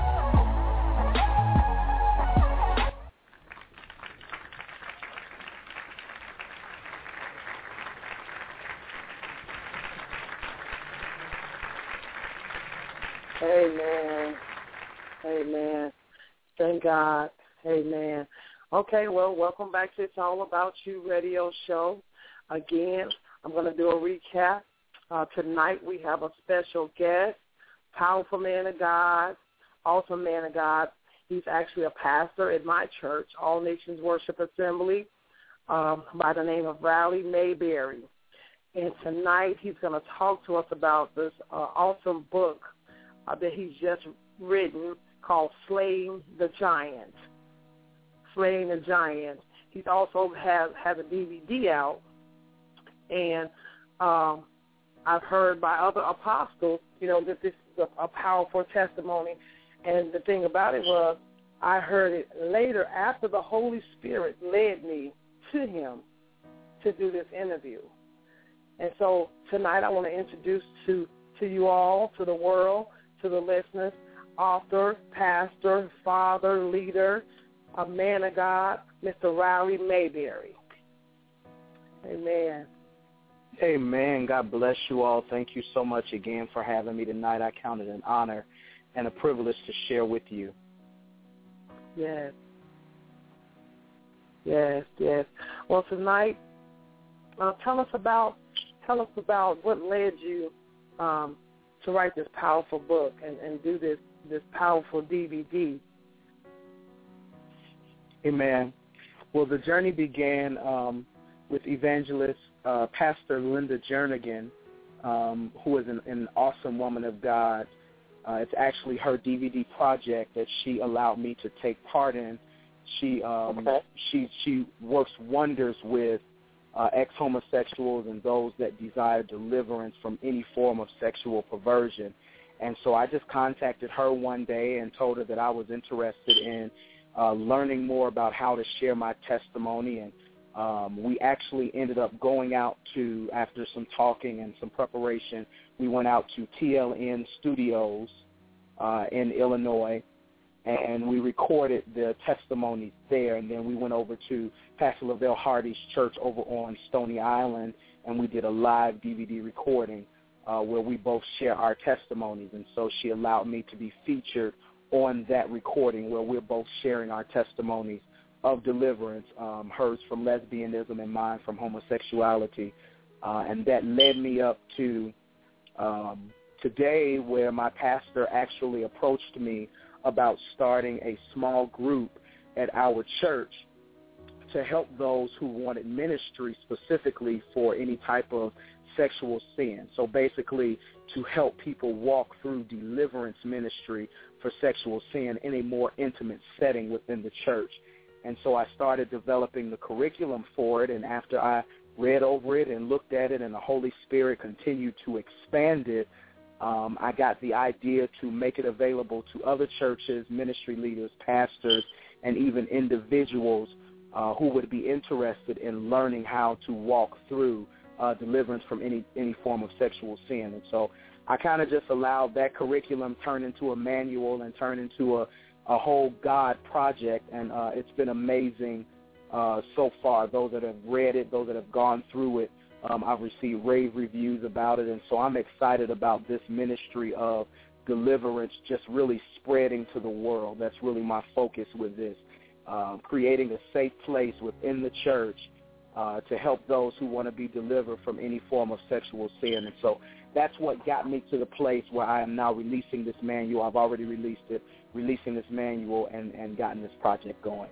Amen. Amen. Thank God. Amen. Okay, well, welcome back to It's All About You radio show. Again, I'm going to do a recap. Uh, tonight we have a special guest, powerful man of God, awesome man of God. He's actually a pastor at my church, All Nations Worship Assembly, um, by the name of Riley Mayberry. And tonight he's going to talk to us about this uh, awesome book uh, that he's just written called Slaying the Giant. Slaying the Giant. He's also has, has a D V D out, and um, I've heard by other apostles, you know, that this is a, a powerful testimony. And the thing about it was, I heard it later after the Holy Spirit led me to him to do this interview. And so tonight I want to introduce to, to you all, to the world, to the listeners, author, pastor, father, leader, a man of God, Mister Riley Mayberry. Amen. Amen. God bless you all. Thank you so much again for having me tonight. I count it an honor and a privilege to share with you. Yes. Yes, yes. Well, tonight, uh, tell us about tell us about what led you um, to write this powerful book and, and do this this powerful D V D. Amen. Well, the journey began um, with evangelist uh, Pastor Linda Jernigan, um, who is an, an awesome woman of God. Uh, it's actually her D V D project that she allowed me to take part in. She um, okay. she she works wonders with uh, ex-homosexuals and those that desire deliverance from any form of sexual perversion. And so I just contacted her one day and told her that I was interested in uh, learning more about how to share my testimony. And um, we actually ended up going out to, after some talking and some preparation, we went out to T L N Studios uh, in Illinois, and we recorded the testimonies there. And then we went over to Pastor Lavelle Hardy's church over on Stony Island, and we did a live D V D recording uh, where we both share our testimonies. And so she allowed me to be featured on that recording where we're both sharing our testimonies of deliverance, um, hers from lesbianism and mine from homosexuality. Uh, and that led me up to um, today, where my pastor actually approached me about starting a small group at our church to help those who wanted ministry specifically for any type of sexual sin. So basically to help people walk through deliverance ministry for sexual sin in a more intimate setting within the church. And so I started developing the curriculum for it, and after I read over it and looked at it and the Holy Spirit continued to expand it, um, I got the idea to make it available to other churches, ministry leaders, pastors, and even individuals uh, who would be interested in learning how to walk through uh, deliverance from any, any form of sexual sin. And so I kind of just allowed that curriculum turn into a manual and turn into a, a whole God project, and uh, it's been amazing uh, so far. Those that have read it, those that have gone through it, um, I've received rave reviews about it, and so I'm excited about this ministry of deliverance just really spreading to the world. That's really my focus with this, uh, creating a safe place within the church uh, to help those who want to be delivered from any form of sexual sin. And so that's what got me to the place where I am now releasing this manual. I've already released it, releasing this manual and, and gotten this project going.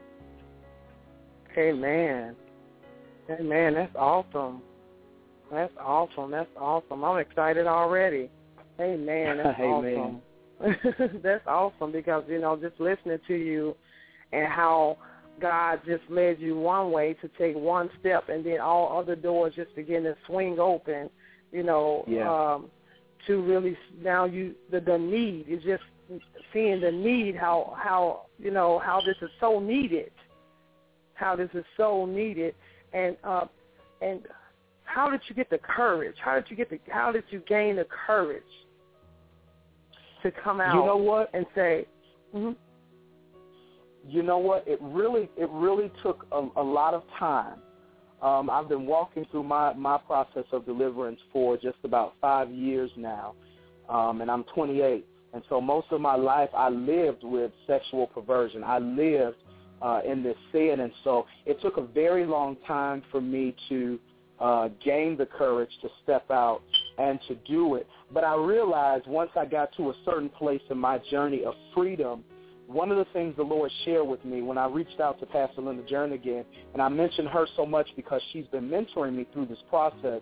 Amen. Amen. That's awesome. That's awesome. That's awesome. I'm excited already. Amen. That's Amen. awesome. That's awesome because, you know, just listening to you and how God just led you one way to take one step and then all other doors just begin to swing open, you know, yeah. um, to really now you, the, the need is just seeing the need, how, how, you know, how this is so needed, how this is so needed. And, uh, and how did you get the courage? How did you get the, how did you gain the courage to come out you know what? and say, mm-hmm. You know what? It really, it really took a, a lot of time. Um, I've been walking through my, my process of deliverance for just about five years now, um, and I'm twenty-eight. And so most of my life I lived with sexual perversion. I lived uh, in this sin, and so it took a very long time for me to uh, gain the courage to step out and to do it. But I realized once I got to a certain place in my journey of freedom, one of the things the Lord shared with me when I reached out to Pastor Linda Jernigan, and I mentioned her so much because she's been mentoring me through this process,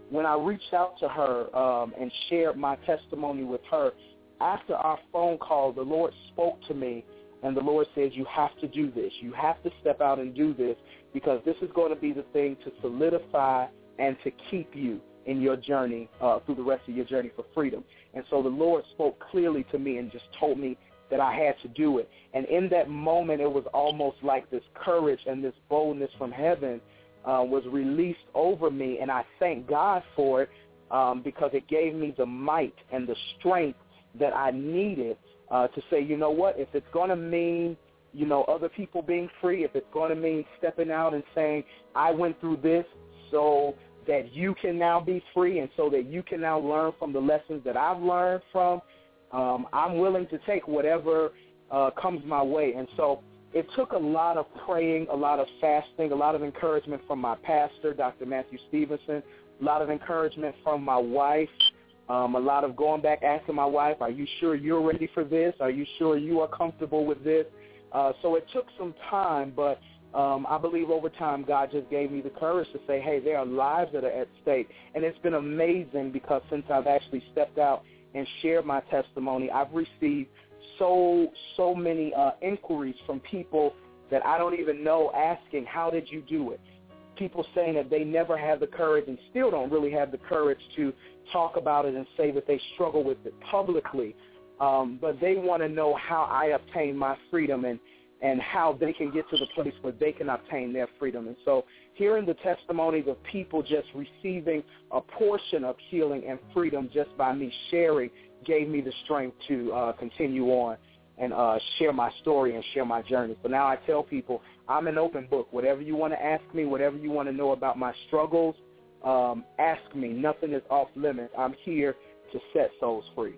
when I reached out to her um, and shared my testimony with her, after our phone call, the Lord spoke to me, and the Lord says, you have to do this. You have to step out and do this, because this is going to be the thing to solidify and to keep you in your journey uh, through the rest of your journey for freedom. And so the Lord spoke clearly to me and just told me that I had to do it. And in that moment, it was almost like this courage and this boldness from heaven uh, was released over me, and I thank God for it um, because it gave me the might and the strength that I needed uh, to say, you know what, if it's going to mean, you know, other people being free, if it's going to mean stepping out and saying, I went through this so that you can now be free and so that you can now learn from the lessons that I've learned from, um, I'm willing to take whatever uh, comes my way. And so it took a lot of praying, a lot of fasting, a lot of encouragement from my pastor, Doctor Matthew Stevenson, a lot of encouragement from my wife, um, a lot of going back asking my wife, are you sure you're ready for this? Are you sure you are comfortable with this? Uh, so it took some time, but um, I believe over time God just gave me the courage to say, hey, there are lives that are at stake. And it's been amazing because since I've actually stepped out and shared my testimony, I've received so, so many uh, inquiries from people that I don't even know asking, how did you do it? People saying that they never had the courage and still don't really have the courage to talk about it and say that they struggle with it publicly. Um, but they want to know how I obtained my freedom and, and how they can get to the place where they can obtain their freedom. And so hearing the testimonies of people just receiving a portion of healing and freedom just by me sharing gave me the strength to uh, continue on and uh, share my story and share my journey. So now I tell people I'm an open book. Whatever you want to ask me, whatever you want to know about my struggles, um, ask me. Nothing is off limits. I'm here to set souls free.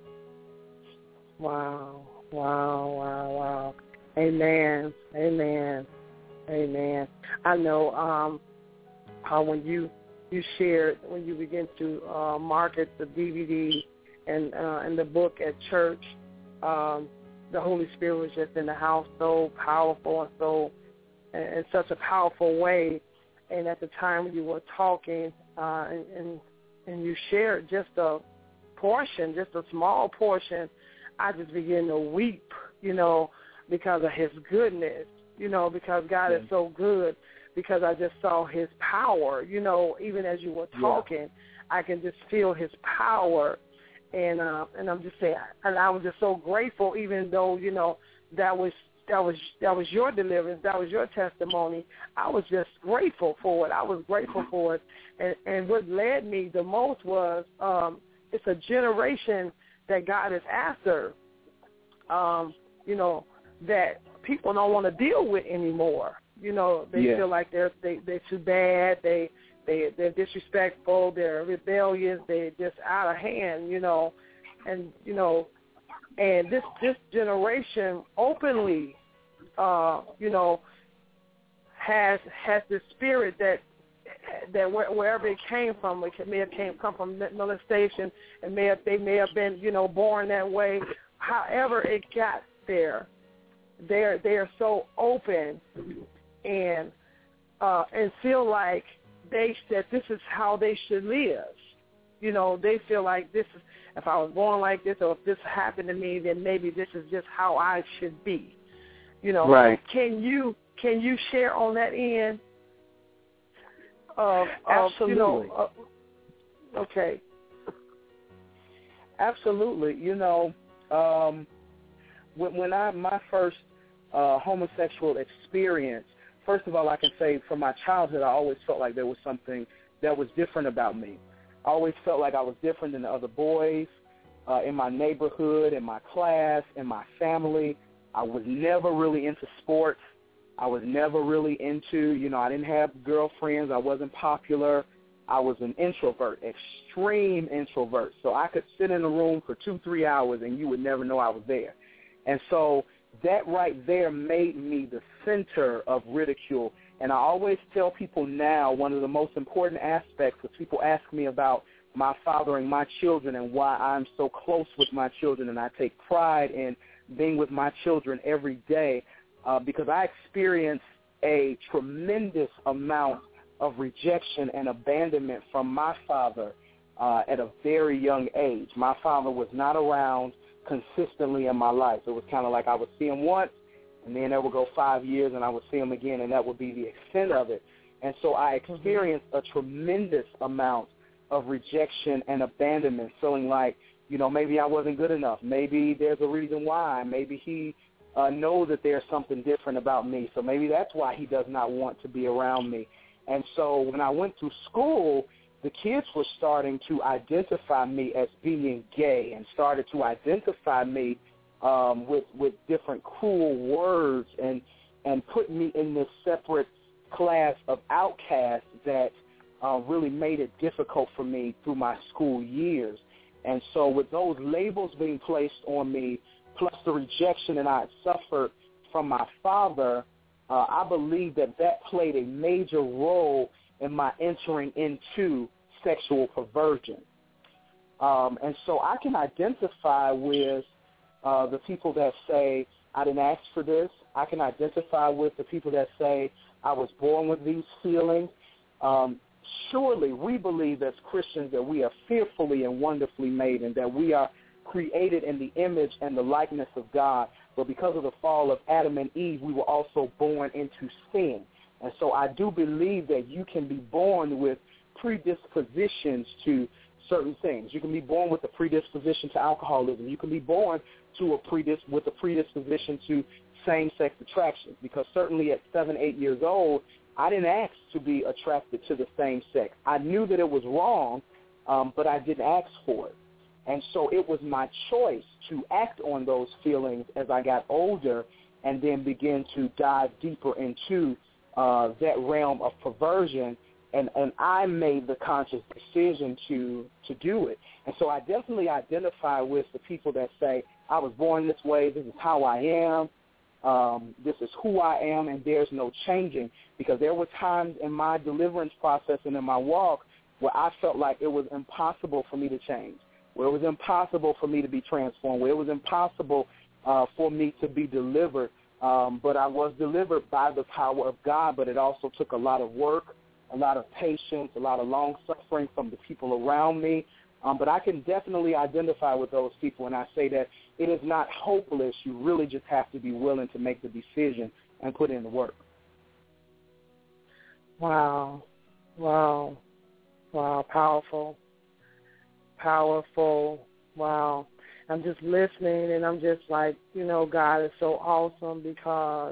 Wow, wow, wow, wow. Amen, amen, amen. I know um, how when you, you shared, when you begin to uh, market the D V D and, uh, and the book at church, um, the Holy Spirit was just in the house so powerful and so in such a powerful way. And at the time you were talking uh, and, and, and you shared just a portion, just a small portion, I just began to weep, you know, because of his goodness, you know, because God yeah. is so good, because I just saw his power, you know, even as you were talking, yeah. I can just feel his power. And uh, and I'm just saying, and I was just so grateful, even though, you know, that was that was that was your deliverance, that was your testimony. I was just grateful for it. I was grateful for it. And, and what led me the most was um, it's a generation that God is after, um, you know, that people don't want to deal with anymore. You know, they yeah. feel like they're they, they're too bad. They they they're disrespectful. They're rebellious. They're just out of hand. You know, and you know, and this this generation openly, uh, you know, has has this spirit that. that wherever it came from, it may have came come from molestation, and may have they may have been, you know, born that way. However it got there, they're they are so open and uh, and feel like they that this is how they should live. You know, they feel like this is if I was born like this, or if this happened to me, then maybe this is just how I should be. You know, right? Can you can you share on that end? Of, Absolutely. Of, you know, uh, okay. Absolutely. You know, um, when, when I my first uh, homosexual experience, first of all, I can say from my childhood, I always felt like there was something that was different about me. I always felt like I was different than the other boys uh, in my neighborhood, in my class, in my family. I was never really into sports. I was never really into, you know, I didn't have girlfriends. I wasn't popular. I was an introvert, extreme introvert. So I could sit in a room for two, three hours and you would never know I was there. And so that right there made me the center of ridicule. And I always tell people now one of the most important aspects when people ask me about my fathering my children and why I'm so close with my children and I take pride in being with my children every day, Uh, because I experienced a tremendous amount of rejection and abandonment from my father uh, at a very young age. My father was not around consistently in my life. It was kind of like I would see him once, and then there would go five years, and I would see him again, and that would be the extent of it. And so I experienced a tremendous amount of rejection and abandonment, feeling like, you know, maybe I wasn't good enough. Maybe there's a reason why. Maybe he uh, knows that there's something different about me, so maybe that's why he does not want to be around me. And so when I went to school, the kids were starting to identify me as being gay and started to identify me um, with with different cruel words and and put me in this separate class of outcasts that uh, really made it difficult for me through my school years. And so with those labels being placed on me, plus the rejection that I had suffered from my father, uh, I believe that that played a major role in my entering into sexual perversion. Um, and so I can identify with uh, the people that say, I didn't ask for this. I can identify with the people that say, I was born with these feelings. Um, surely we believe as Christians that we are fearfully and wonderfully made and that we are created in the image and the likeness of God. But because of the fall of Adam and Eve, we were also born into sin. And so I do believe that you can be born with predispositions to certain things. You can be born with a predisposition to alcoholism. You can be born to a predis- with a predisposition to same-sex attraction, because certainly at seven, eight years old, I didn't ask to be attracted to the same sex. I knew that it was wrong, um, but I didn't ask for it. And so it was my choice to act on those feelings as I got older and then begin to dive deeper into uh, that realm of perversion, and, and I made the conscious decision to, to do it. And so I definitely identify with the people that say, I was born this way, this is how I am, Um, this is who I am, and there's no changing, because there were times in my deliverance process and in my walk where I felt like it was impossible for me to change, where it was impossible for me to be transformed, where it was impossible uh, for me to be delivered. Um, but I was delivered by the power of God, but it also took a lot of work, a lot of patience, a lot of long-suffering from the people around me. Um, but I can definitely identify with those people, and I say that it is not hopeless. You really just have to be willing to make the decision and put in the work. Wow. Wow. Wow. Powerful. Powerful. Wow. I'm just listening, and I'm just like, you know, God is so awesome because,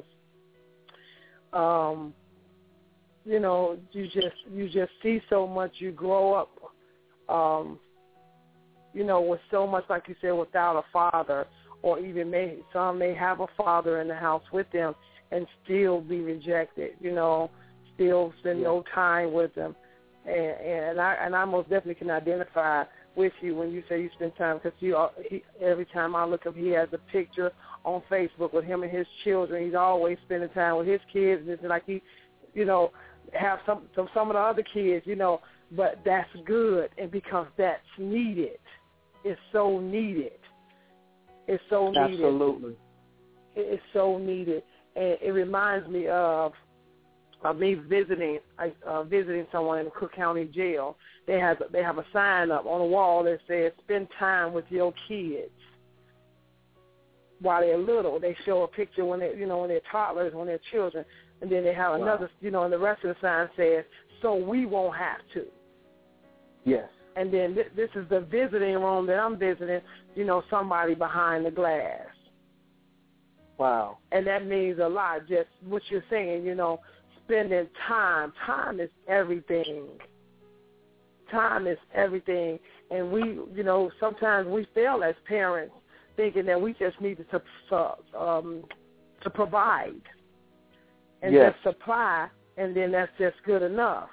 um, you know, you just you just see so much. You grow up, um, you know, with so much, like you said, without a father, or even may, some may have a father in the house with them and still be rejected, you know, still spend yeah. no time with them. And, and I and I most definitely can identify with you when you say you spend time, because you, he, every time I look up, he has a picture on Facebook with him and his children. He's always spending time with his kids. It's like he, you know, have some, some, some of the other kids, you know, but that's good, and because that's needed. It's so needed. It's so needed. Absolutely. It's so needed. And it reminds me of, of me visiting uh, visiting someone in the Cook County Jail. They have they have a sign up on the wall that says, "Spend time with your kids." While they're little, they show a picture when they, you know, when they're toddlers, when they're children, and then they have wow. another, you know, and the rest of the sign says, "So we won't have to." Yes. And then th- this is the visiting room that I'm visiting, you know, somebody behind the glass. Wow. And that means a lot, just what you're saying, you know, spending time. Time is everything. Time is everything. And we, you know, sometimes we fail as parents thinking that we just need to, uh, um, to provide and yes. just supply, and then that's just good enough.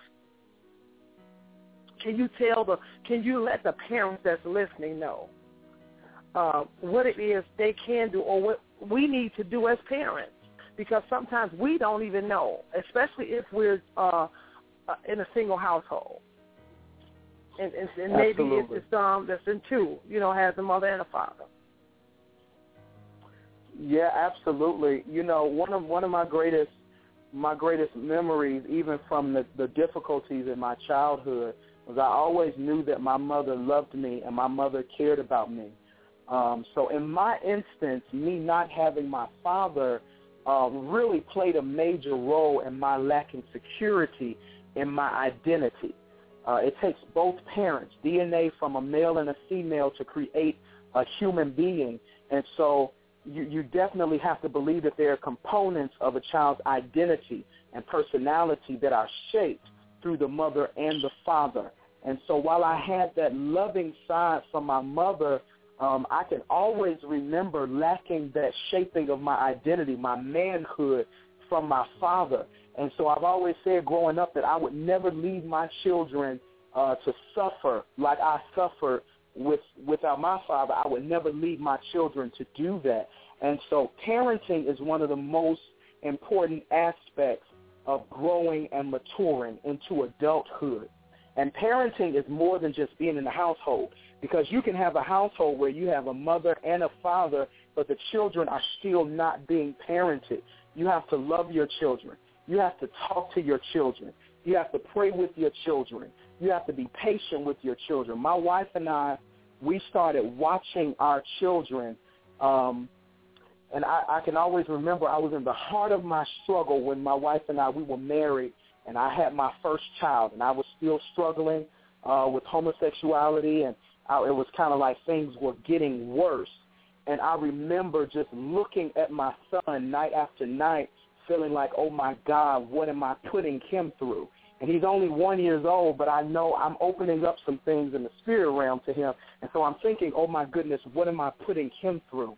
Can you tell the, can you let the parents that's listening know uh, what it is they can do, or what we need to do as parents? Because sometimes we don't even know, especially if we're uh, uh, in a single household. And, and, and maybe it's just um, that's in two, you know, has a mother and a father. Yeah, absolutely. You know, one of one of my greatest my greatest memories, even from the, the difficulties in my childhood, was I always knew that my mother loved me and my mother cared about me. Um, so in my instance, me not having my father uh, really played a major role in my lacking security in my identity. Uh, it takes both parents, D N A from a male and a female, to create a human being. And so you, you definitely have to believe that there are components of a child's identity and personality that are shaped through the mother and the father. And so while I had that loving side from my mother, um, I can always remember lacking that shaping of my identity, my manhood, from my father. And so I've always said growing up that I would never leave my children uh, to suffer like I suffered with without my father. I would never leave my children to do that. And so parenting is one of the most important aspects of growing and maturing into adulthood. And parenting is more than just being in the household, because you can have a household where you have a mother and a father, but the children are still not being parented. You have to love your children. You have to talk to your children. You have to pray with your children. You have to be patient with your children. My wife and I, we started watching our children, um, and I, I can always remember I was in the heart of my struggle when my wife and I, we were married, and I had my first child, and I was still struggling uh, with homosexuality, and I, it was kind of like things were getting worse. And I remember just looking at my son night after night, feeling like, oh, my God, what am I putting him through? And he's only one year old, but I know I'm opening up some things in the spirit realm to him. And so I'm thinking, oh, my goodness, what am I putting him through?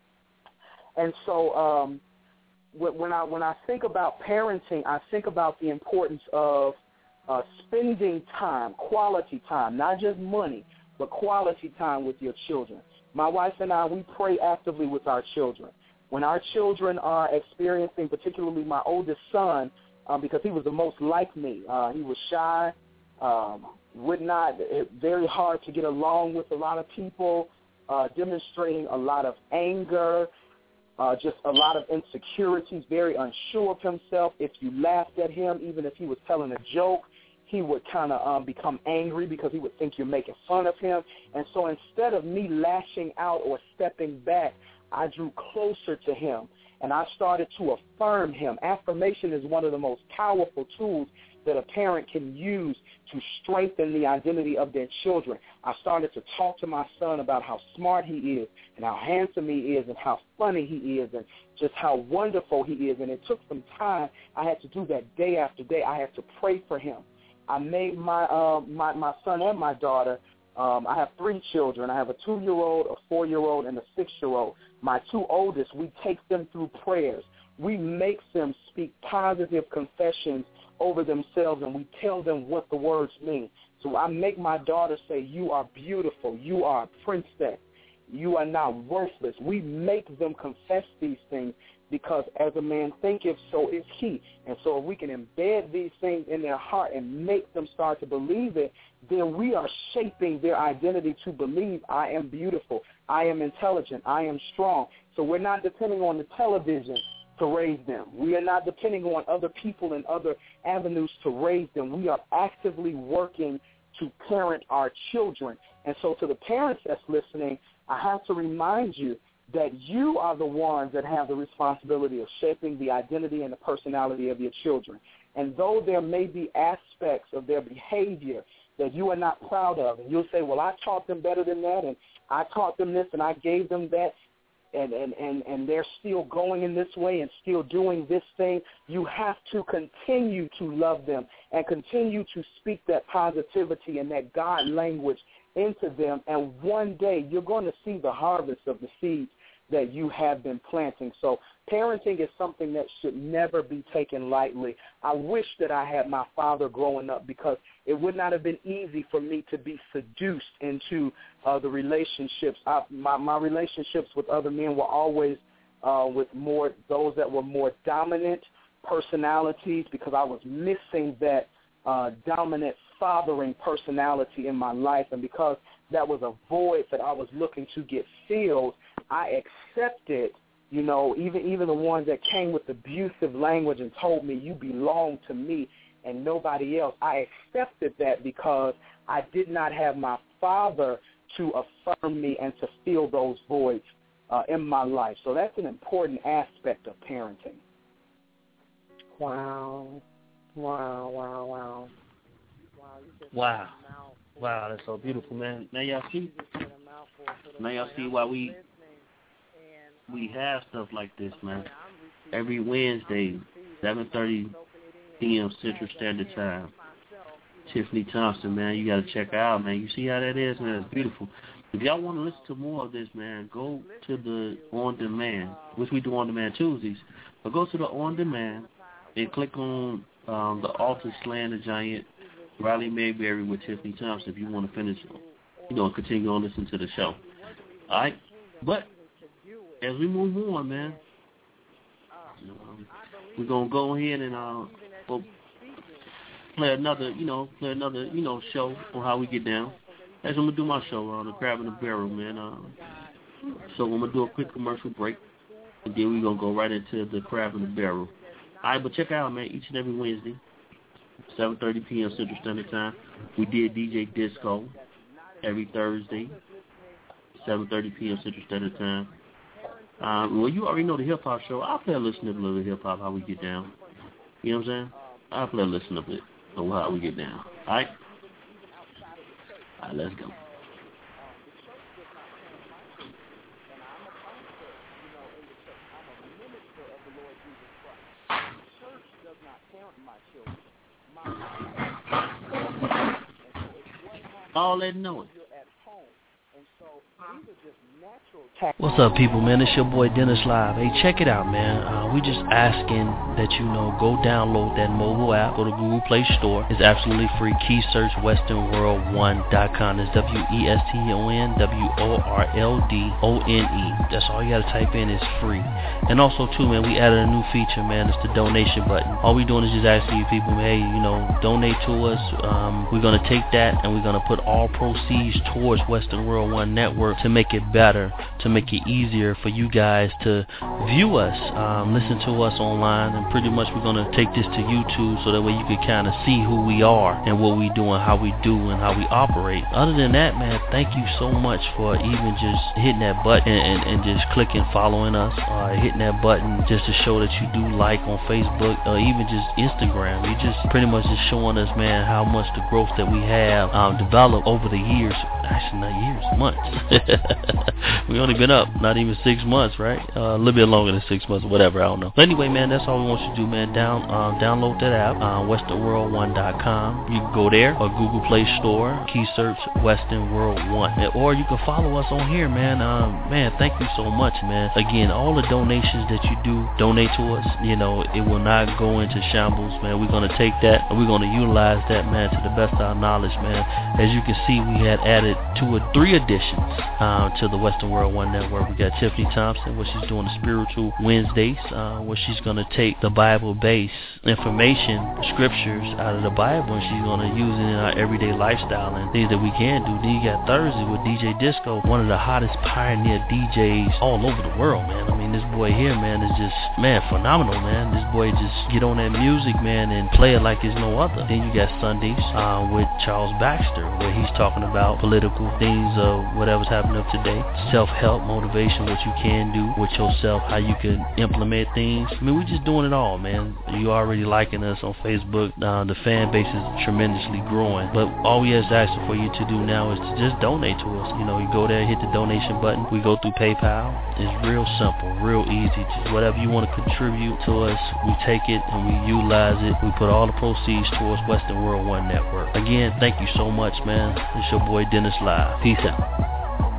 And so um, when I when I think about parenting, I think about the importance of uh, spending time, quality time, not just money, but quality time with your children. My wife and I, we pray actively with our children. When our children are experiencing, particularly my oldest son, um, because he was the most like me, uh, he was shy, um, would not, it, very hard to get along with a lot of people, uh, demonstrating a lot of anger, uh, just a lot of insecurities, very unsure of himself. If you laughed at him, even if he was telling a joke, he would kind of um, become angry because he would think you're making fun of him. And so instead of me lashing out or stepping back, I drew closer to him, and I started to affirm him. Affirmation is one of the most powerful tools that a parent can use to strengthen the identity of their children. I started to talk to my son about how smart he is and how handsome he is and how funny he is and just how wonderful he is. And it took some time. I had to do that day after day. I had to pray for him. I made my uh, my, my son and my daughter, um, I have three children. I have a two-year-old, a four-year-old, and a six-year-old. My two oldest, we take them through prayers. We make them speak positive confessions over themselves, and we tell them what the words mean. So I make my daughter say, you are beautiful, you are a princess, you are not worthless. We make them confess these things because as a man thinketh, so is he. And so if we can embed these things in their heart and make them start to believe it, then we are shaping their identity to believe I am beautiful, I am intelligent, I am strong. So we're not depending on the television to raise them. We are not depending on other people and other avenues to raise them. We are actively working to parent our children. And so to the parents that's listening, I have to remind you that you are the ones that have the responsibility of shaping the identity and the personality of your children. And though there may be aspects of their behavior that you are not proud of, and you'll say, well, I taught them better than that, and I taught them this, and I gave them that, and, and, and, and they're still going in this way and still doing this thing, you have to continue to love them and continue to speak that positivity and that God language into them, and one day you're going to see the harvest of the seeds that you have been planting. So parenting is something that should never be taken lightly. I wish that I had my father growing up, because it would not have been easy for me to be seduced into uh, the relationships. I, my, my relationships with other men were always uh, with more those that were more dominant personalities, because I was missing that uh, dominant fathering personality in my life, and because that was a void that I was looking to get filled, I accepted You know, even even the ones that came with abusive language and told me you belong to me and nobody else. I accepted that because I did not have my father to affirm me and to fill those voids uh, in my life. So that's an important aspect of parenting. Wow. Wow, wow, wow. Wow. Wow, that's so beautiful, man. Now y'all see? Now y'all see why we we have stuff like this, man. Every Wednesday, seven thirty p.m. Central Standard Time. Tiffany Thompson, man, you got to check her out, man. You see how that is, man? It's beautiful. If y'all want to listen to more of this, man, go to the On Demand, which we do On Demand Tuesdays. But go to the On Demand and click on um, the Altar Slaying the Giant, Riley Mayberry with Tiffany Thompson if you want to finish, you know, continue on listening to the show. All right? But as we move on, man, um, we're going to go ahead and uh, we'll play another, you know, play another, you know, show on how we get down. As I'm going to do my show on uh, the Crab in the Barrel, man. Uh, so I'm going to do a quick commercial break, and then we're going to go right into the Crab in the Barrel. All right, but check out, man, each and every Wednesday, seven thirty p.m. Central Standard Time. We did D J Disco every Thursday, seven thirty p.m. Central Standard Time. Um, well, you already know the hip-hop show. I'll play a listen of a little hip-hop, how we get down. You know what I'm saying? I'll play a listen of it of how we get down. All right? All right, let's go. All that knowing. What's up, people, man? It's your boy Dennis Live. Hey, check it out, man. Uh, we just asking that you know go download that mobile app. Go to Google Play Store. It's absolutely free. Key search Western World One dot com. It's W E S T O N W O R L D O N E. That's all you got to type in. It's free. And also, too, man, we added a new feature, man. It's the donation button. All we doing is just asking you people, hey, you know, donate to us. Um, we're going to take that and we're going to put all proceeds towards Western World One Network to make it better, to make it easier for you guys to view us, um, listen to us online, and pretty much we're going to take this to YouTube so that way you can kind of see who we are and what we do and how we do and how we operate. Other than that, man, thank you so much for even just hitting that button and, and, and just clicking following us, or hitting that button just to show that you do like on Facebook or even just Instagram. You just pretty much just showing us, man, how much the growth that we have um, developed over the years. Actually, not years, months. We only been up not even six months, right? Uh, a little bit longer than six months or whatever, I don't know. But anyway, man, that's all we want you to do, man. Down, uh, download that app, uh, Western World One dot com. You can go there or Google Play Store, key search Western World One. Or you can follow us on here, man. Um, man, thank you so much, man. Again, all the donations that you do, donate to us, you know, it will not go into shambles, man. We're going to take that and we're going to utilize that, man, to the best of our knowledge, man. As you can see, we had added two or three additions uh, to the Western World One Network. We got Tiffany Thompson, where she's doing the Spiritual Wednesdays, uh, where she's going to take the Bible-based information, scriptures out of the Bible, and she's going to use it in our everyday lifestyle and things that we can do. Then you got Thursday with D J Disco, one of the hottest pioneer D Js all over the world, man. I mean, this boy here, man, is just, man, phenomenal, man. This boy just get on that music, man, and play it like it's no other. Then you got Sundays uh, with Charles Baxter, where he's talking about political things of whatever's happening up today, self-help, motivation, what you can do with yourself, how you can implement things. I mean, we're just doing it all, man. You already liking us on Facebook. Uh, the fan base is tremendously growing. But all we ask for you to do now is to just donate to us. You know, you go there, hit the donation button. We go through PayPal. It's real simple, real easy. Just whatever you want to contribute to us, we take it and we utilize it. We put all the proceeds towards Western World One Network. Again, thank you so much, man. It's your boy Dennis Live. Peace out.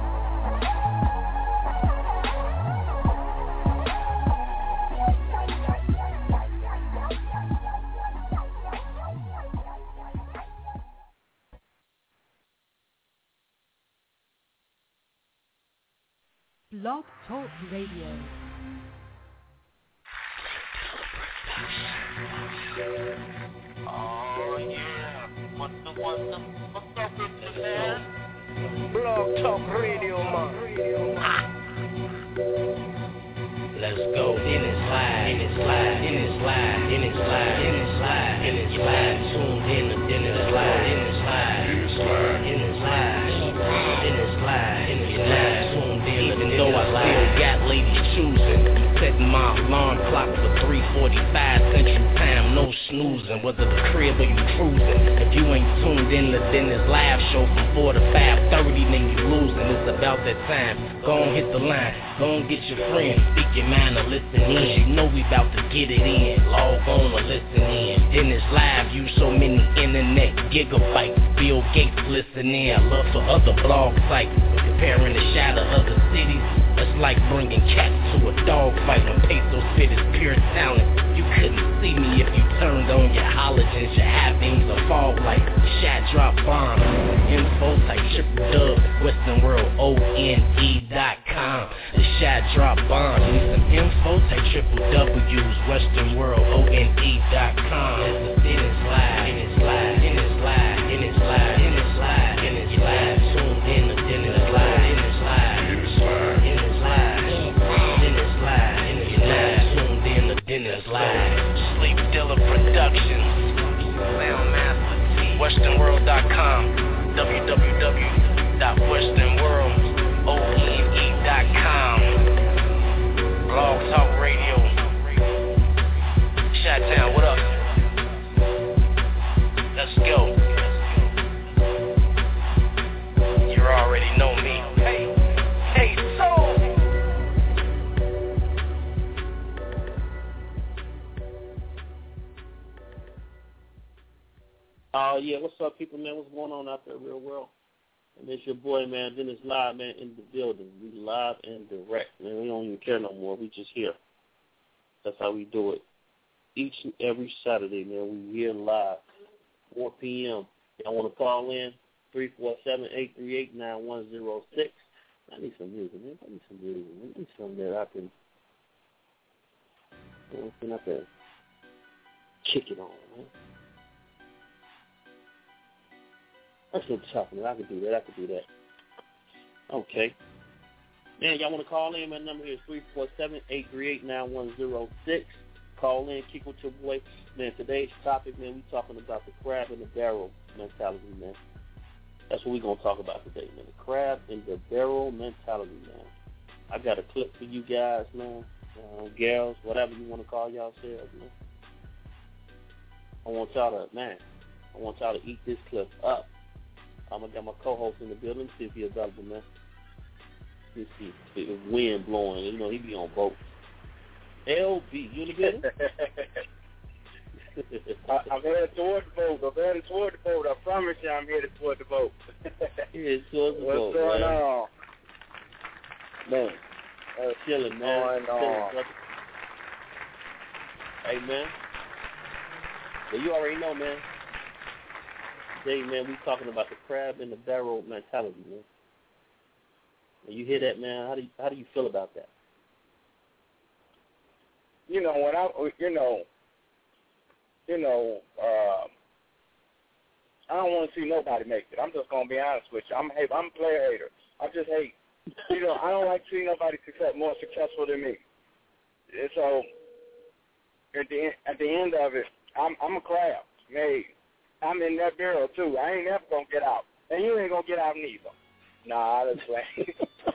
Blog Talk Radio. Oh yeah, what the one the what's up with the man? Blog Talk Radio, man. Let's go. In it slide, in it slide, in it slide, in it slide, in it slide, in it slide. Tuned in, in it slide, in it slide, in it slide, in it slide, in it slide, in it slide. Tuned in, even though I still got ladies choosing. Setting my alarm clock for three forty-five Central Time, no snoozing. Whether the crib or you cruising. If you ain't tuned in to Dennis live show from four to five thirty, then you losing. It's about that time. Go on, hit the line. Go on, get your friends. Speak your mind or listen in. You know we about to get it in. Log on or listen in. Dennis live, use so many internet gigabytes. Bill Gates listen in. I love for other blog sites. Comparing the shot of other cities. It's like bringing cats to a dog fight when Peso spit is pure talent. You couldn't see me if you turned on your halogens, your high beams or fog light. Shot drop bombs, info type triple dub, Western World O N E dot com. The shot drop bombs, need some info type triple W's, Western World O N E dot com. It's a in it slide, in it slide, in it slide, in it slide, in it slide, in it slide. Tuned in the in it slide, in it slide, in it slide, in it slide, in it slide, in it slide. Tuned in the dinner slide. Sleep Dilla Productions. Soundmaster T. Western World dot com. w w w dot western world o n e dot com. Blog Talk Radio. Chi-Town, what up? Let's go. You already know me. Hey, hey, soul. Oh, uh, yeah, what's up, people, man? What's going on out there, real world? And it's your boy, man, Dennis Live, man, in the building. We live and direct, man. We don't even care no more. We just here. That's how we do it. Each and every Saturday, man, we here live, four p.m. Y'all want to call in? three four seven, eight three eight, nine one zero six. I need some music, man. I need some music. I need something that I can, you know, I can kick it on, man. That's what I'm talking about. I can do that. I can do that. Okay. Man, y'all want to call in? My number here is three four seven, eight three eight, nine one zero six. Call in, kick with your boy. Man, today's topic, man, we talking about the crab in the barrel mentality, man. That's what we're going to talk about today, man. The crab in the barrel mentality, man. I got a clip for you guys, man. Uh, gals, whatever you want to call yourselves, man. I want y'all to, man, I want y'all to eat this clip up. I'm going to get my co-host in the building, see if he's available, man. Let's see if the wind blowing. You know, he be on boats. L B, you in the building? I, I'm headed toward the boat. I'm headed toward the boat. I promise you I'm headed toward the boat. Headed toward the What's boat, going man. on? Man, uh, chilling, man. Going Chilling, on? brother. Hey, man. Well, you already know, man. Today, man, we talking about the crab in the barrel mentality, man. When you hear that, man, how do you, how do you feel about that? You know, when I, you know, you know, uh, I don't want to see nobody make it. I'm just gonna be honest with you. I'm hate. I'm a player hater. I just hate. You know, I don't like seeing nobody success, more successful than me. And so, at the at the end of it, I'm I'm a crab. Hey, I'm in that barrel too. I ain't never gonna get out, and you ain't gonna get out neither. Nah, that's right.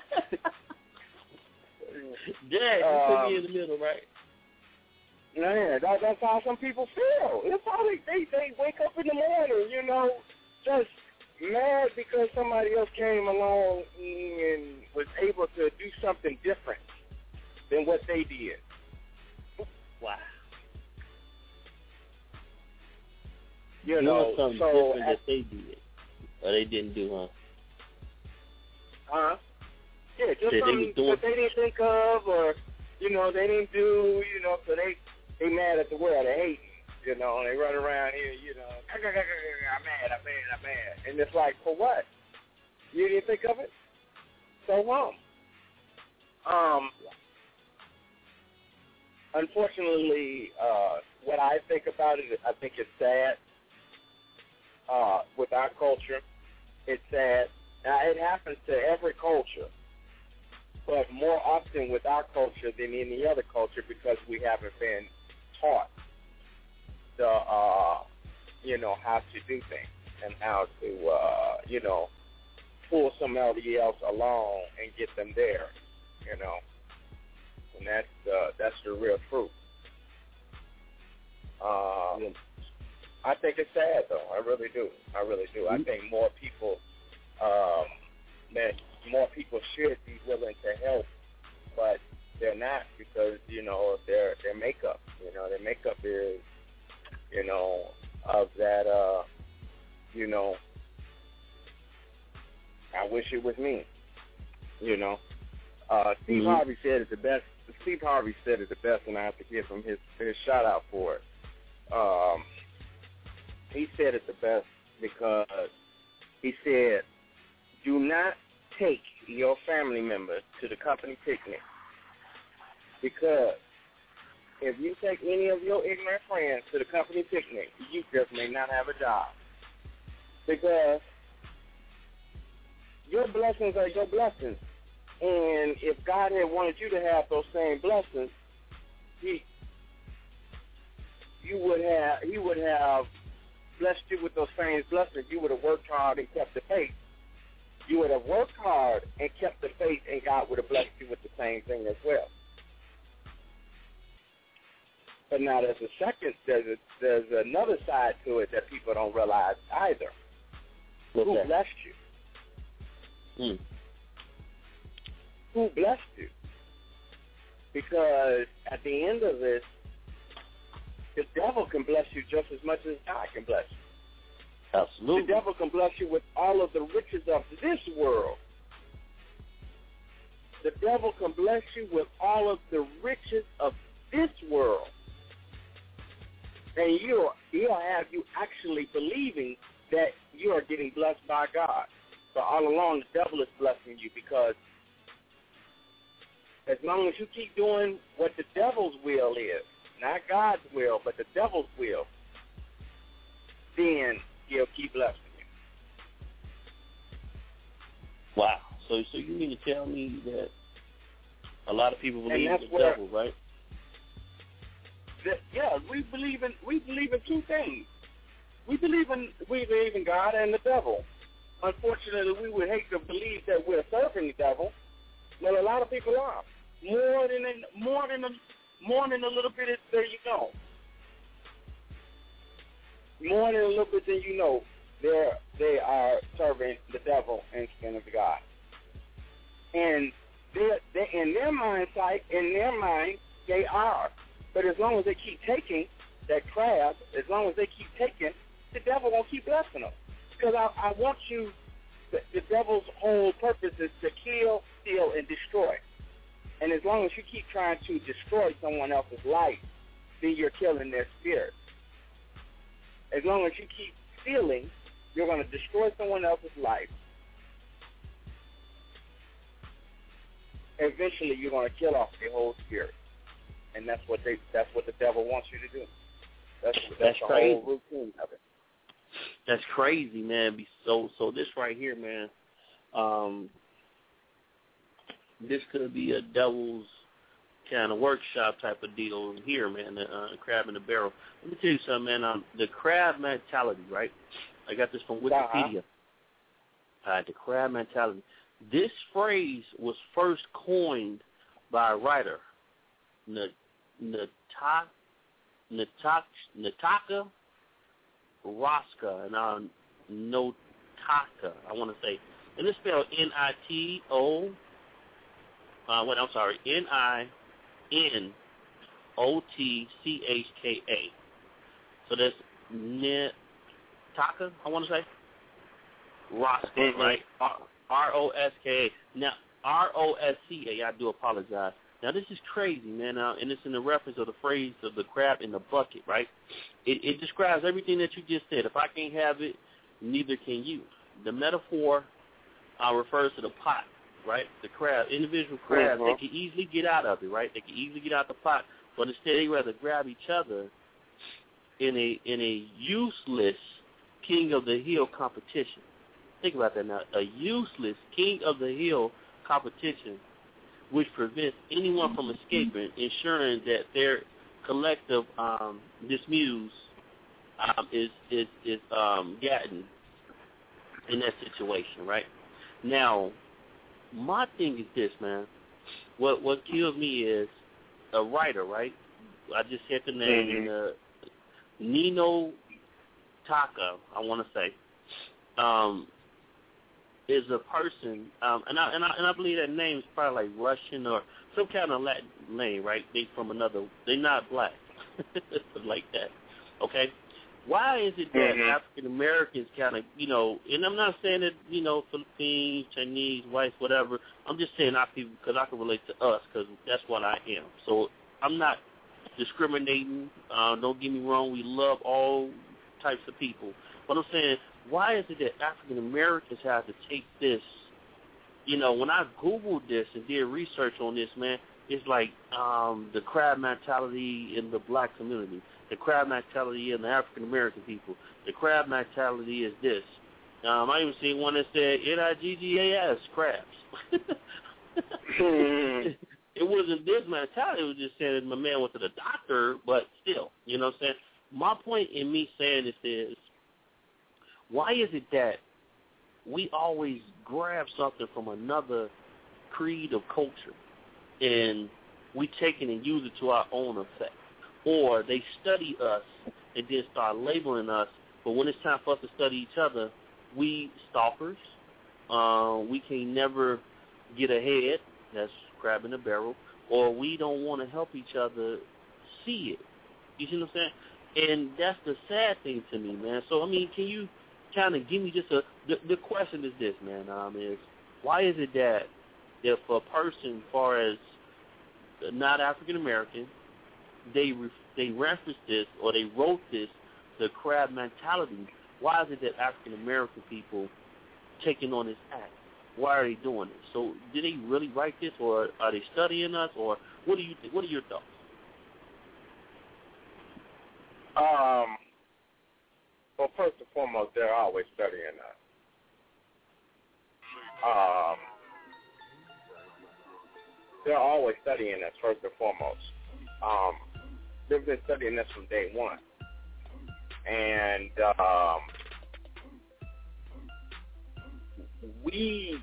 Yeah, you um, put me in the middle, right? Man, that, that's how some people feel. That's how they, they, they wake up in the morning, you know, just mad because somebody else came along and was able to do something different than what they did. Wow. You Doing know, something so different at, that they did, or they didn't do, huh? Huh? Yeah, just Said something they that they didn't think of, or you know, they didn't do. You know, so they they mad at the world, they hate. You know, and they run around here. You know, I'm mad, I'm mad, I'm mad, and it's like, for what? You didn't think of it? So what? Um. Unfortunately, uh, what I think about it, I think it's sad. Uh, with our culture, it's sad. Now, it happens to every culture. but more often with our culture than any other culture because we haven't been taught the, uh, you know, how to do things and how to, uh, you know, pull somebody else along and get them there, you know. And that's, uh, that's the real truth. Um, I think it's sad, though. I really do. I really do. I think more people, um, that more people should be willing to help, but they're not because, you know, their their makeup, you know, their makeup is, you know, of that, uh, you know, I wish it was me, you know. Uh, Steve Mm-hmm. Harvey said it the best. Steve Harvey said it the best, and I have to give him his, his shout out for it. Um, he said it the best because he said, do not take your family members to the company picnic because if you take any of your ignorant friends to the company picnic, you just may not have a job because your blessings are your blessings. And if God had wanted you to have those same blessings, he you would have he would have blessed you with those same blessings. You would have worked hard and kept the faith. You would have worked hard and kept the faith, and God would have blessed you with the same thing as well. But now there's a second, there's a, there's another side to it that people don't realize either. What's Who that? blessed you? Mm. Who blessed you? Because at the end of this, the devil can bless you just as much as God can bless you. Absolutely. The devil can bless you with all of the riches of this world. The devil can bless you with all of the riches of this world. And you'll, he'll have you actually believing that you are getting blessed by God. But all along, the devil is blessing you because as long as you keep doing what the devil's will is, not God's will, but the devil's will, then he'll keep blessing you. Wow. So so you mean to tell me that a lot of people believe in the where, devil, right? The, yeah, we believe in we believe in two things. We believe in we believe in God and the devil. Unfortunately, we would hate to believe that we're serving the devil, but a lot of people are. More than more than a, more than a little bit than you know. More than a little bit than you know, they they are serving the devil instead of God. And they they in their mind sight, in their mind, they are. But as long as they keep taking that crab, as long as they keep taking, the devil won't keep blessing them. Because I, I want you. The, the devil's whole purpose is to kill, steal, and destroy. And as long as you keep trying to destroy someone else's life, then you're killing their spirit. As long as you keep stealing, you're going to destroy someone else's life. Eventually, you're going to kill off their whole spirit, and that's what they—that's what the devil wants you to do. That's that's, That's the crazy. whole routine of it. That's crazy, man. Be so so this right here, man. Um, this could be a devil's kind of workshop type of deal here, man. The uh, crab in the barrel. Let me tell you something, man. Um, the crab mentality, right? I got this from Wikipedia. Uh-huh. Uh, the crab mentality. This phrase was first coined by a writer, Nataka Nataka Rosca, and uh, Notaka, I want to say. And it's spelled N I T O, uh, wait, I'm sorry, N I N O T C H K A. So that's Nataka, I want to say. Rosca, Mm-hmm. right? R O S K A. Now, R O S C A, I do apologize. Now, this is crazy, man, uh, and it's in the reference of the phrase of the crab in the bucket, right? It, it describes everything that you just said. If I can't have it, neither can you. The metaphor uh, refers to the pot, right? The crab, individual crabs, Mm-hmm. they can easily get out of it, right? They can easily get out the pot, but instead they rather grab each other in a in a useless king of the hill competition. Think about that now. A useless king of the hill competition which prevents anyone from escaping, ensuring that their collective um, dismuse um, is is is um, gotten in that situation, right? Now, my thing is this, man. What what kills me is a writer, right? I just said the name, mm-hmm. uh, Nino Taka, I want to say, um, is a person, um, and I and I and I believe that name is probably like Russian or some kind of Latin name, right? They from another. They're not black, like that. Okay. Why is it that mm-hmm. African Americans kind of, you know, and I'm not saying that, you know, Philippines, Chinese, whites, whatever. I'm just saying our people because I can relate to us because that's what I am. So I'm not discriminating. Uh, don't get me wrong. We love all types of people. But I'm saying, why is it that African Americans have to take this? You know, when I Googled this and did research on this, man, it's like um, the crab mentality in the black community. The crab mentality in the African American people. The crab mentality is this. Um, I even seen one that said N I G G A S, crabs. It wasn't this mentality. It was just saying my man went to the doctor, but still, you know what I'm saying? My point in me saying this is, why is it that we always grab something from another creed of culture and we take it and use it to our own effect? Or they study us and then start labeling us, but when it's time for us to study each other, we stalkers. Uh, we can never get ahead. That's crab in the barrel. Or we don't want to help each other see it. You see what I'm saying? And that's the sad thing to me, man. So, I mean, can you kind of give me just a the, – the question is this, man, um, is why is it that if a person as far as not African-American – they re- they referenced this or they wrote this, the crab mentality. Why is it that African American people taking on this act? Why are they doing it? So did they really write this, or are they studying us, or what do you think? What are your thoughts? Um. Well, first and foremost, they're always studying us. Um. They're always studying us first and foremost. Um. They've been studying this from day one. And um, we,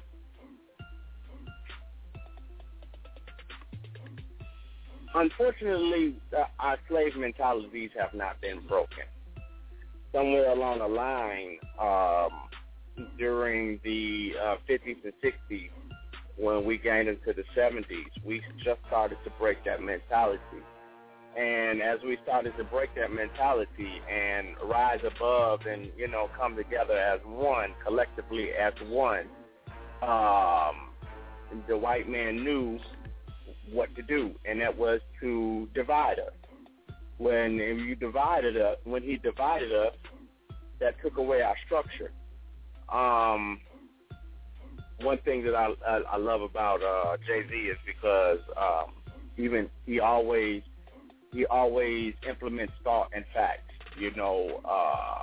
unfortunately, uh, our slave mentalities have not been broken. Somewhere along the line, um, during the uh, fifties and sixties, when we gained into the seventies, we just started to break that mentality. And as we started to break that mentality and rise above and, you know, come together as one, collectively as one, um, the white man knew what to do, and that was to divide us. When you divided us, when he divided us, that took away our structure. Um, one thing that I, I, I love about uh, Jay-Z is because um, even he always He always implements thought and facts. You know, uh,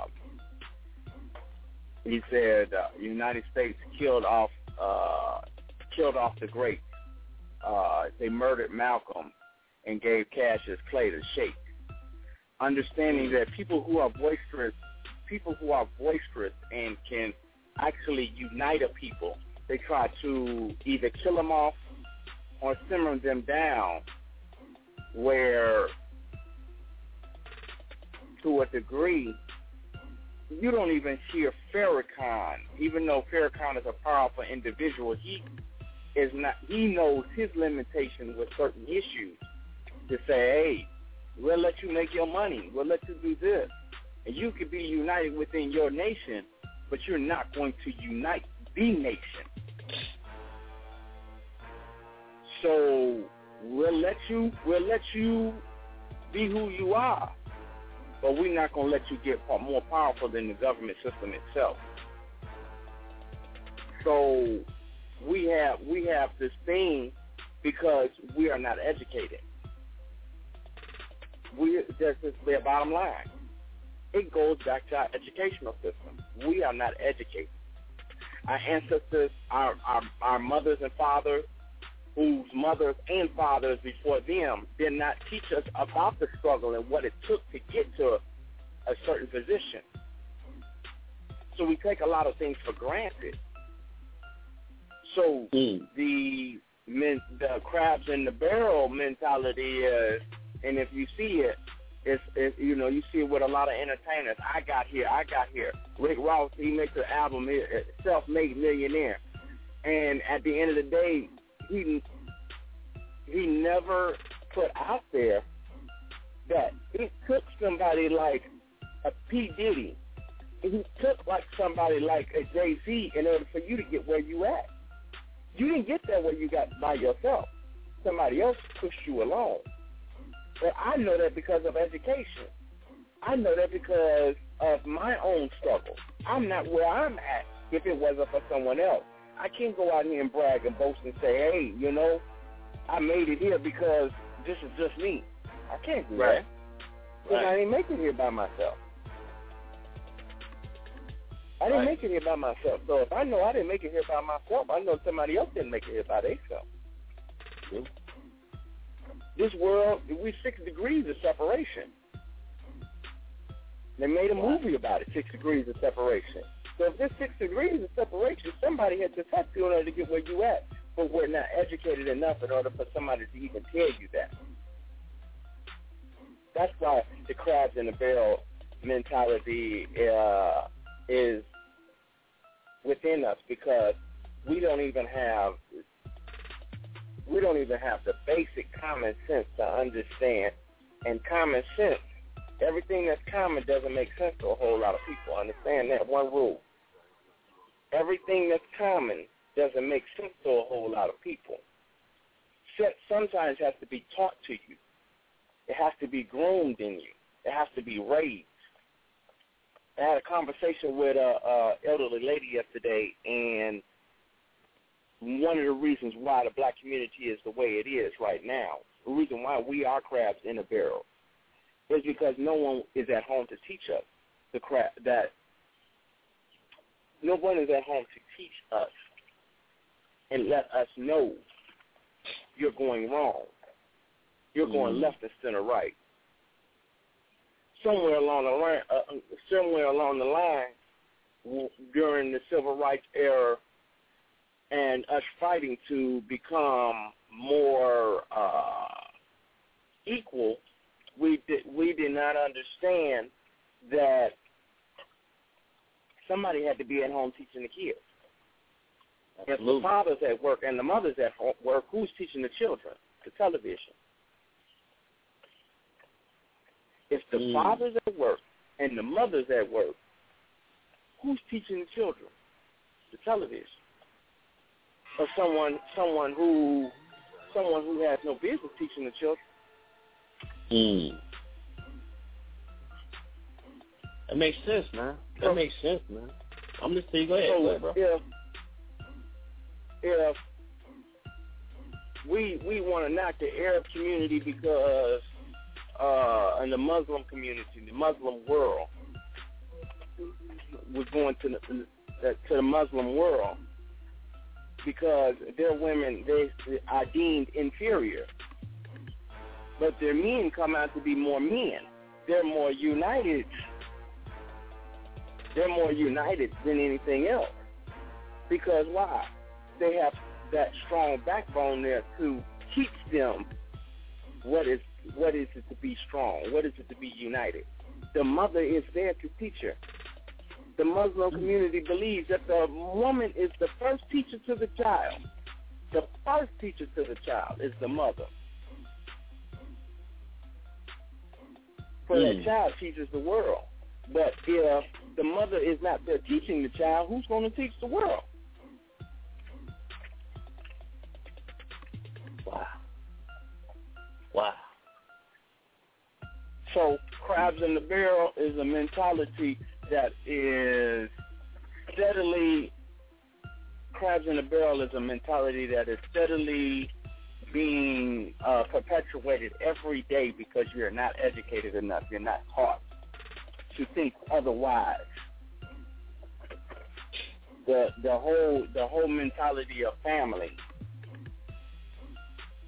he said uh, United States killed off uh, killed off the greats. Uh, they murdered Malcolm and gave Cassius Clay to shake. Understanding that people who are boisterous, people who are boisterous and can actually unite a people, they try to either kill them off or simmer them down, where to a degree you don't even hear Farrakhan. Even though Farrakhan is a powerful individual, he is not. He knows his limitations with certain issues. To say, hey, we'll let you make your money. We'll let you do this, and you could be united within your nation, but you're not going to unite the nation. So we'll let you. We'll let you be who you are, but we're not going to let you get more powerful than the government system itself. So we have we have this thing because we are not educated. We that's just their bottom line. It goes back to our educational system. We are not educated. Our ancestors, our our, our mothers and fathers, whose mothers and fathers before them did not teach us about the struggle and what it took to get to a certain position. So we take a lot of things for granted. So mm. the men, the crabs in the barrel mentality is, and if you see it, it's, it's, you know, you see it with a lot of entertainers. I got here, I got here. Rick Ross, he makes an album, Self-Made Millionaire. And at the end of the day, he he never put out there that it took somebody like a P. Diddy. He took like somebody like a Jay-Z in order for you to get where you at. You didn't get there where you got by yourself. Somebody else pushed you along. And I know that because of education. I know that because of my own struggle. I'm not where I'm at if it wasn't for someone else. I can't go out here and brag and boast and say, hey, you know, I made it here because this is just me. I can't do right. that. Because right. I didn't make it here by myself. I didn't right. make it here by myself. So if I know I didn't make it here by myself, I know somebody else didn't make it here by themselves. Yeah. This world, we're six degrees of separation. They made a movie about it, Six Degrees of Separation. So if there's six degrees of separation, somebody had to touch you in order to get where you at. But we're not educated enough in order for somebody to even tell you that. That's why the crabs in the barrel mentality uh, is within us, because we don't even have we don't even have the basic common sense to understand. And common sense, everything that's common doesn't make sense to a whole lot of people. Understand that one rule. Everything that's common doesn't make sense to a whole lot of people. Sometimes it has to be taught to you. It has to be groomed in you. It has to be raised. I had a conversation with a, a elderly lady yesterday, and one of the reasons why the black community is the way it is right now, the reason why we are crabs in a barrel, is because no one is at home to teach us the crab that no one is at home to teach us and let us know you're going wrong. You're going mm. left instead of right. Somewhere along the line, uh, somewhere along the line, during the civil rights era, and us fighting to become more uh, equal, we did we did not understand that somebody had to be at home teaching the kids. If the father's at work and the mother's at home work, who's teaching the children? The television. If the mm. father's at work and the mother's at work, who's teaching the children? The television. Or someone, someone who, someone who has no business teaching the children. Mm. That makes sense, man. That so, makes sense, man. I'm just saying, go ahead, so, go ahead, bro. If, if we we want to knock the Arab community because, uh, in the Muslim community, the Muslim world, we're going to the, to the Muslim world because their women they are deemed inferior, but their men come out to be more men. They're more united. They're more united than anything else. Because why? They have that strong backbone there to teach them what is what is it to be strong, what is it to be united. The mother is there to teach her. The Muslim community believes that the woman is the first teacher to the child. The first teacher to the child is the mother. For mm. that child teaches the world. But if the mother is not there teaching the child, who's going to teach the world? Wow. Wow. So crabs in the barrel is a mentality that is steadily, crabs in the barrel is a mentality that is steadily being uh, perpetuated every day because you're not educated enough, you're not taught to think otherwise. The the whole the whole mentality of family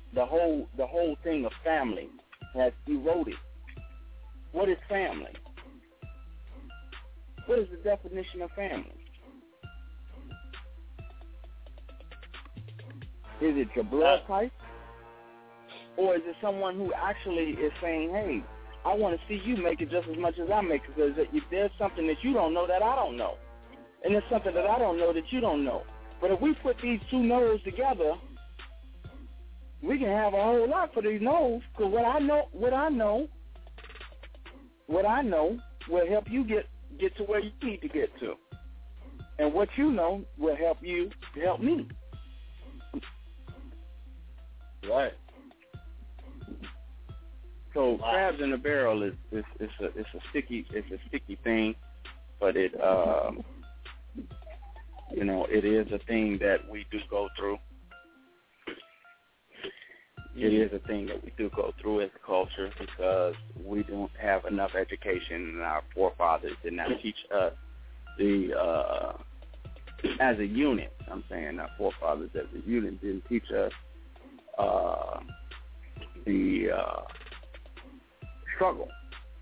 the whole the whole thing of family has eroded. What is family? What is the definition of family? Is it your blood type? Or is it someone who actually is saying, hey, I want to see you make it just as much as I make it, because if there's something that you don't know that I don't know, and there's something that I don't know that you don't know. But if we put these two no's together, we can have a whole lot for these no's, because what I know, what I know, what I know will help you get, get to where you need to get to. And what you know will help you help me. Right. So wow. crabs in a barrel is, is, is a it's a sticky it's a sticky thing, but it uh, you know it is a thing that we do go through. It is a thing that we do go through as a culture because we don't have enough education, and our forefathers did not teach us the uh, as a unit. I'm saying our forefathers as a unit didn't teach us uh, the uh, struggle.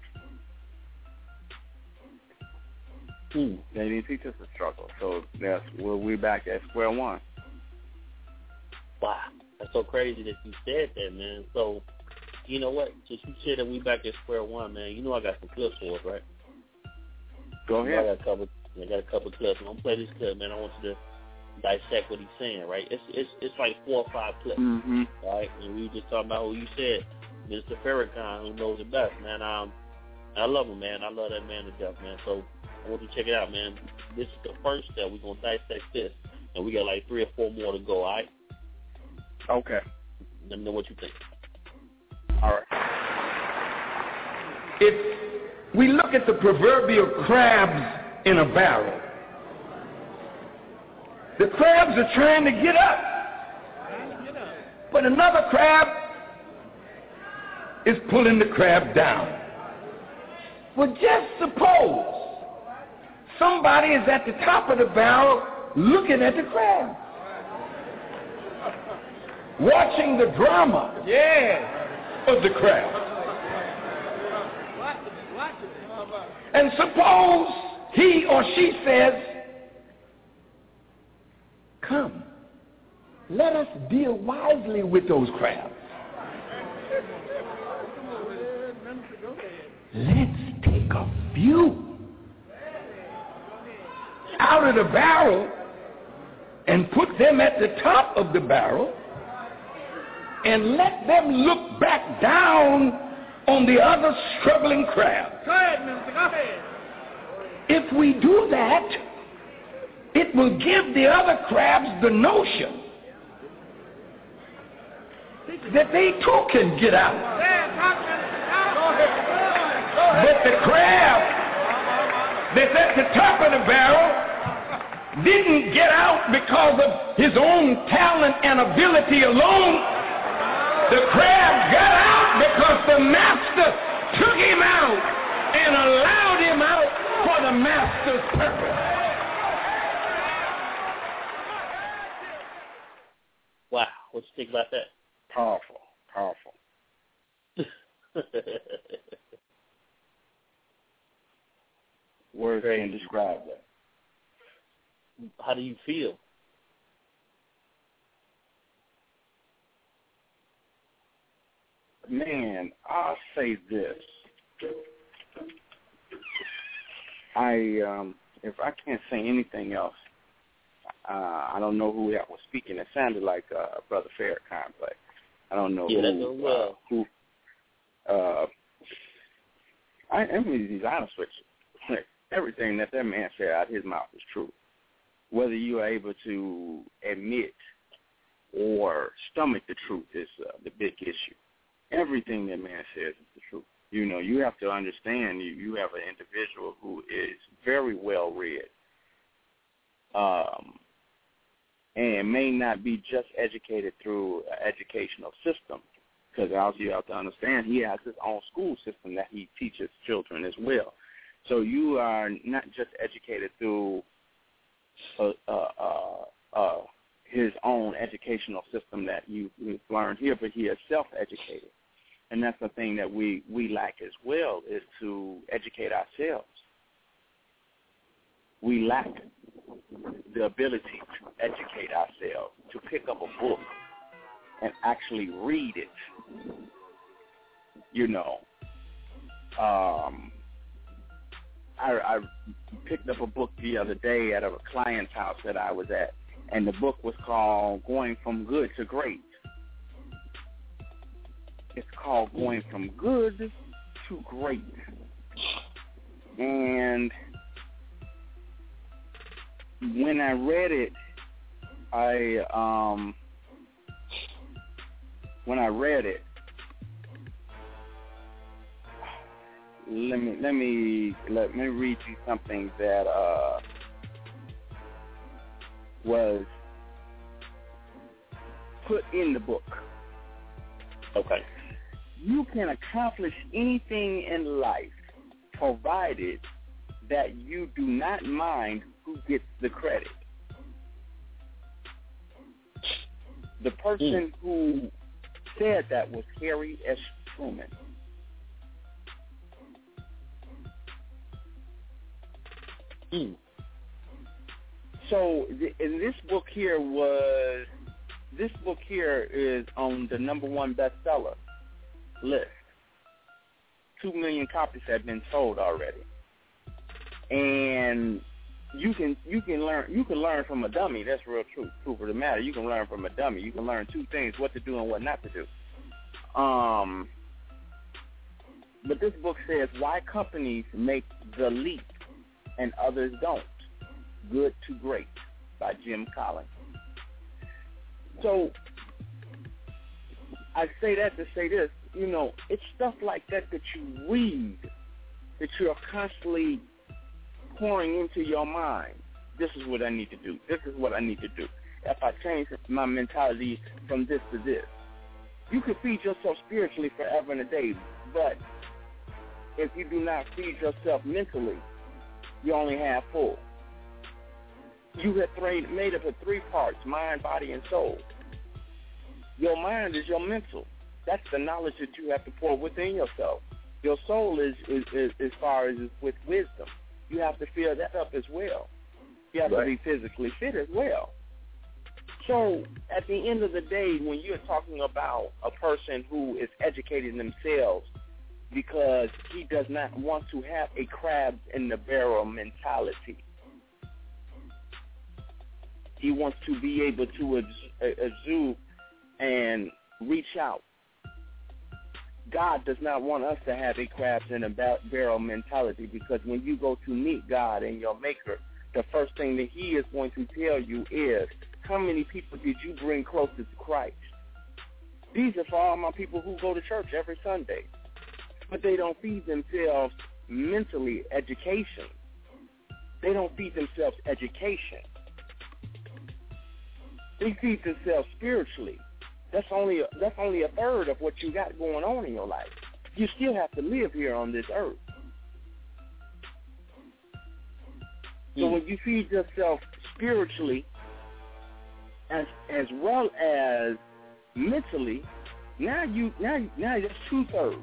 Hmm. They didn't teach us the struggle, so that's where we're back at square one. Wow, that's so crazy that you said that, man. So, you know what? Since you said that we back at square one, man, you know I got some clips for us, right? Go ahead. I got a couple. I got a couple clips. I'm gonna play this clip, man. I want you to dissect what he's saying, right? It's it's it's like four or five clips, mm-hmm. right? And we were just talking about who you said, Mister Farrakhan, who knows it best, man. Um, I love him, man. I love that man to death, man. So I want you to check it out, man. This is the first step. We're gonna dissect this, and we got like three or four more to go. All right? Okay. Let me know what you think. All right. If we look at the proverbial crabs in a barrel, the crabs are trying to get up, but another crab is pulling the crab down. Well, just suppose somebody is at the top of the barrel looking at the crab, watching the drama yeah. of the crab. And suppose he or she says, come, let us deal wisely with those crabs. Let's take a few out of the barrel and put them at the top of the barrel and let them look back down on the other struggling crab. Go ahead, Mister Go ahead. If we do that, it will give the other crabs the notion that they too can get out. But the crab that's at the top of the barrel didn't get out because of his own talent and ability alone. The crab got out because the master took him out and allowed him out for the master's purpose. Wow, what you think about that? Powerful, powerful. Words can't describe that. How do you feel? Man, I'll say this. I um, if I can't say anything else, uh, I don't know who that was speaking. It sounded like uh, Brother Farrakhan, but I don't know yeah, who. That's well. Uh, who uh, I am going to be honest with you. Everything that that man said out of his mouth is true. Whether you are able to admit or stomach the truth is uh, the big issue. Everything that man says is the truth. You know, you have to understand you, you have an individual who is very well read um, and may not be just educated through an educational system, because also you have to understand he has his own school system that he teaches children as well. So you are not just educated through a, a, a, a his own educational system that you, you've learned here, but he is self-educated. And that's the thing that we, we lack as well, is to educate ourselves. We lack the ability to educate ourselves, to pick up a book and actually read it. You know, um, I, I picked up a book the other day at a client's house that I was at, and the book was called Going From Good to Great. It's called Going From Good to Great. And when I read it, I um, when I read it, let me let me let me read you something that uh, was put in the book. Okay. You can accomplish anything in life, provided that you do not mind who gets the credit. The person mm. who said that was Harry S. Truman. Mm. So, th- and this book here was, this book here is on the number one bestseller list. Two million copies have been sold already. And you can you can learn you can learn from a dummy. That's real true. Truth of the matter. You can learn from a dummy. You can learn two things: what to do and what not to do. Um, but this book says why companies make the leap and others don't. Good to Great by Jim Collins. So I say that to say this. You know, it's stuff like that that you read, that you're constantly pouring into your mind. This is what I need to do. This is what I need to do. If I change my mentality from this to this. You can feed yourself spiritually forever and a day, but if you do not feed yourself mentally, you only have full. You have three, made up of three parts, mind, body, and soul. Your mind is your mental. That's the knowledge that you have to pour within yourself. Your soul is, is, is as far as is with wisdom. You have to fill that up as well. You have right. to be physically fit as well. So at the end of the day, when you're talking about a person who is educating themselves because he does not want to have a crab in the barrel mentality, he wants to be able to exude and reach out. God does not want us to have a crabs in a barrel mentality, because when you go to meet God and your Maker, the first thing that he is going to tell you is, how many people did you bring closer to Christ? These are for all my people who go to church every Sunday, but they don't feed themselves mentally education. They don't feed themselves education. They feed themselves spiritually. That's only a, that's only a third of what you got going on in your life. You still have to live here on this earth. So mm. when you feed yourself spiritually as as well as mentally, now you now now that's two thirds.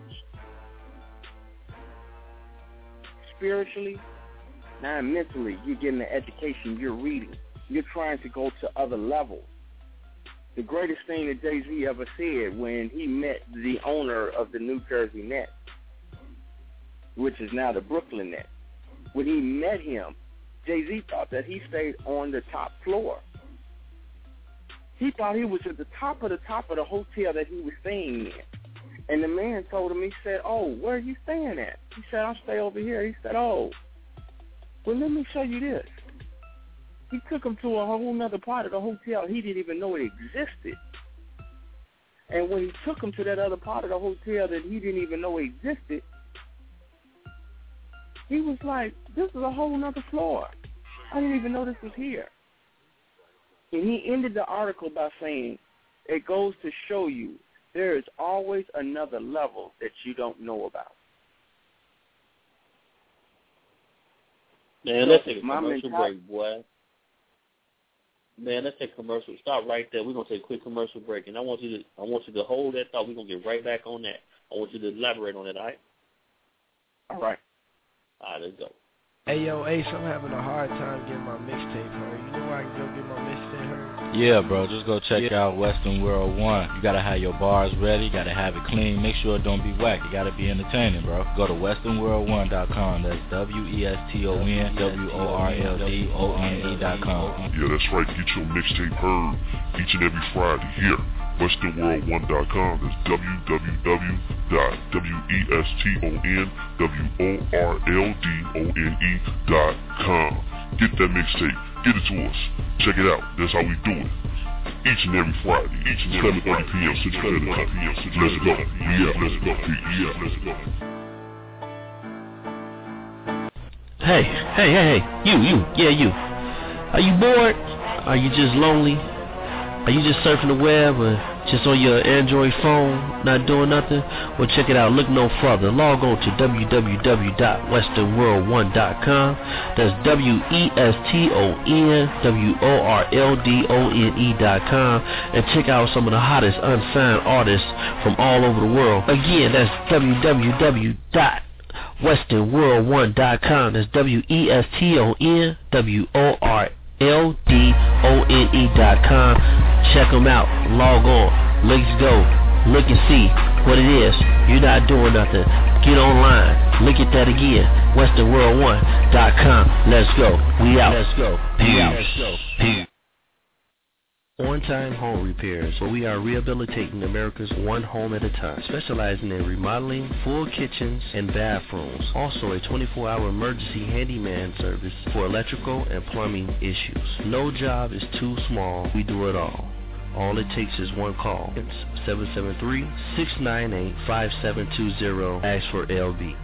Spiritually, now mentally, you're getting the education, you're reading, you're trying to go to other levels. The greatest thing that Jay-Z ever said when he met the owner of the New Jersey Nets, which is now the Brooklyn Nets, when he met him, Jay-Z thought that he stayed on the top floor. He thought he was at the top of the top of the hotel that he was staying in. And the man told him, he said, oh, where are you staying at? He said, I'll stay over here. He said, oh, well, let me show you this. He took him to a whole other part of the hotel. He didn't even know it existed. And when he took him to that other part of the hotel that he didn't even know existed, he was like, this is a whole other floor. I didn't even know this was here. And he ended the article by saying, it goes to show you there is always another level that you don't know about. Man, so let's take a my commercial menta- break, boy. Man, let's take commercial. Stop right there. We're gonna take a quick commercial break, and I want you to I want you to hold that thought. We're gonna get right back on that. I want you to elaborate on it. All right? All right. All right, let's go. Hey, yo, Ace, I'm having a hard time getting my mixtape heard. You know where I can go get my mixtape heard? Yeah, bro, just go check yeah. out Western World One. You gotta have your bars ready, you gotta have it clean, make sure it don't be whack, it gotta be entertaining, bro. Go to western world one dot com, that's W E S T O N W O R L D O N E dot com. Yeah, that's right, get your mixtape heard each and every Friday here. western world one dot com, that's w w w dot weston world dot com. Get that mixtape, get it to us, check it out, that's how we do it. Each and every Friday, each and every seven thirty p.m. Central Standard Time. Let's go, yeah, let's go, yeah, let's go. Hey, hey, hey, hey, you, you, yeah, you. Are you bored? Are you just lonely? Are you just surfing the web or just on your Android phone, not doing nothing? Well, check it out. Look no further. Log on to w w w dot western world one dot com. That's W E S T O N W O R L D O N E dot com. And check out some of the hottest unsigned artists from all over the world. Again, that's w w w dot western world one dot com. That's W E S T O N W O R L D O N E dot com. Check them out. Log on. Let's go. Look and see what it is. You're not doing nothing. Get online. Look at that again. western world one dot com. Let's go. We out. Let's go. Peace. Let's go. Peace. On Time Home Repairs, where we are rehabilitating America's one home at a time, specializing in remodeling, full kitchens, and bathrooms. Also a twenty-four hour emergency handyman service for electrical and plumbing issues. No job is too small. We do it all. All it takes is one call. It's seven seven three, six nine eight, five seven two zero. Ask for L B.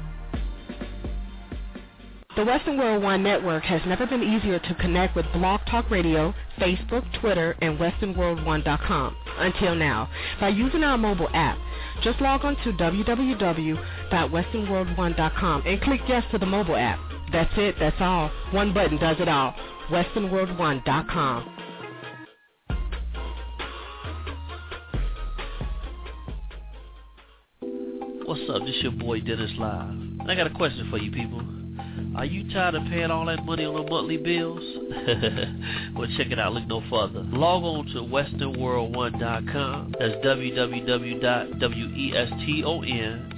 The Western World One Network has never been easier to connect with Blog Talk Radio, Facebook, Twitter, and western world one dot com. Until now, by using our mobile app. Just log on to w w w dot western world one dot com and click yes to the mobile app. That's it, that's all. One button does it all. western world one dot com. What's up? This your boy Dennis Live. And I got a question for you people. Are you tired of paying all that money on the monthly bills? Well, check it out. Look no further. Log on to western world one dot com. That's w w w dot weston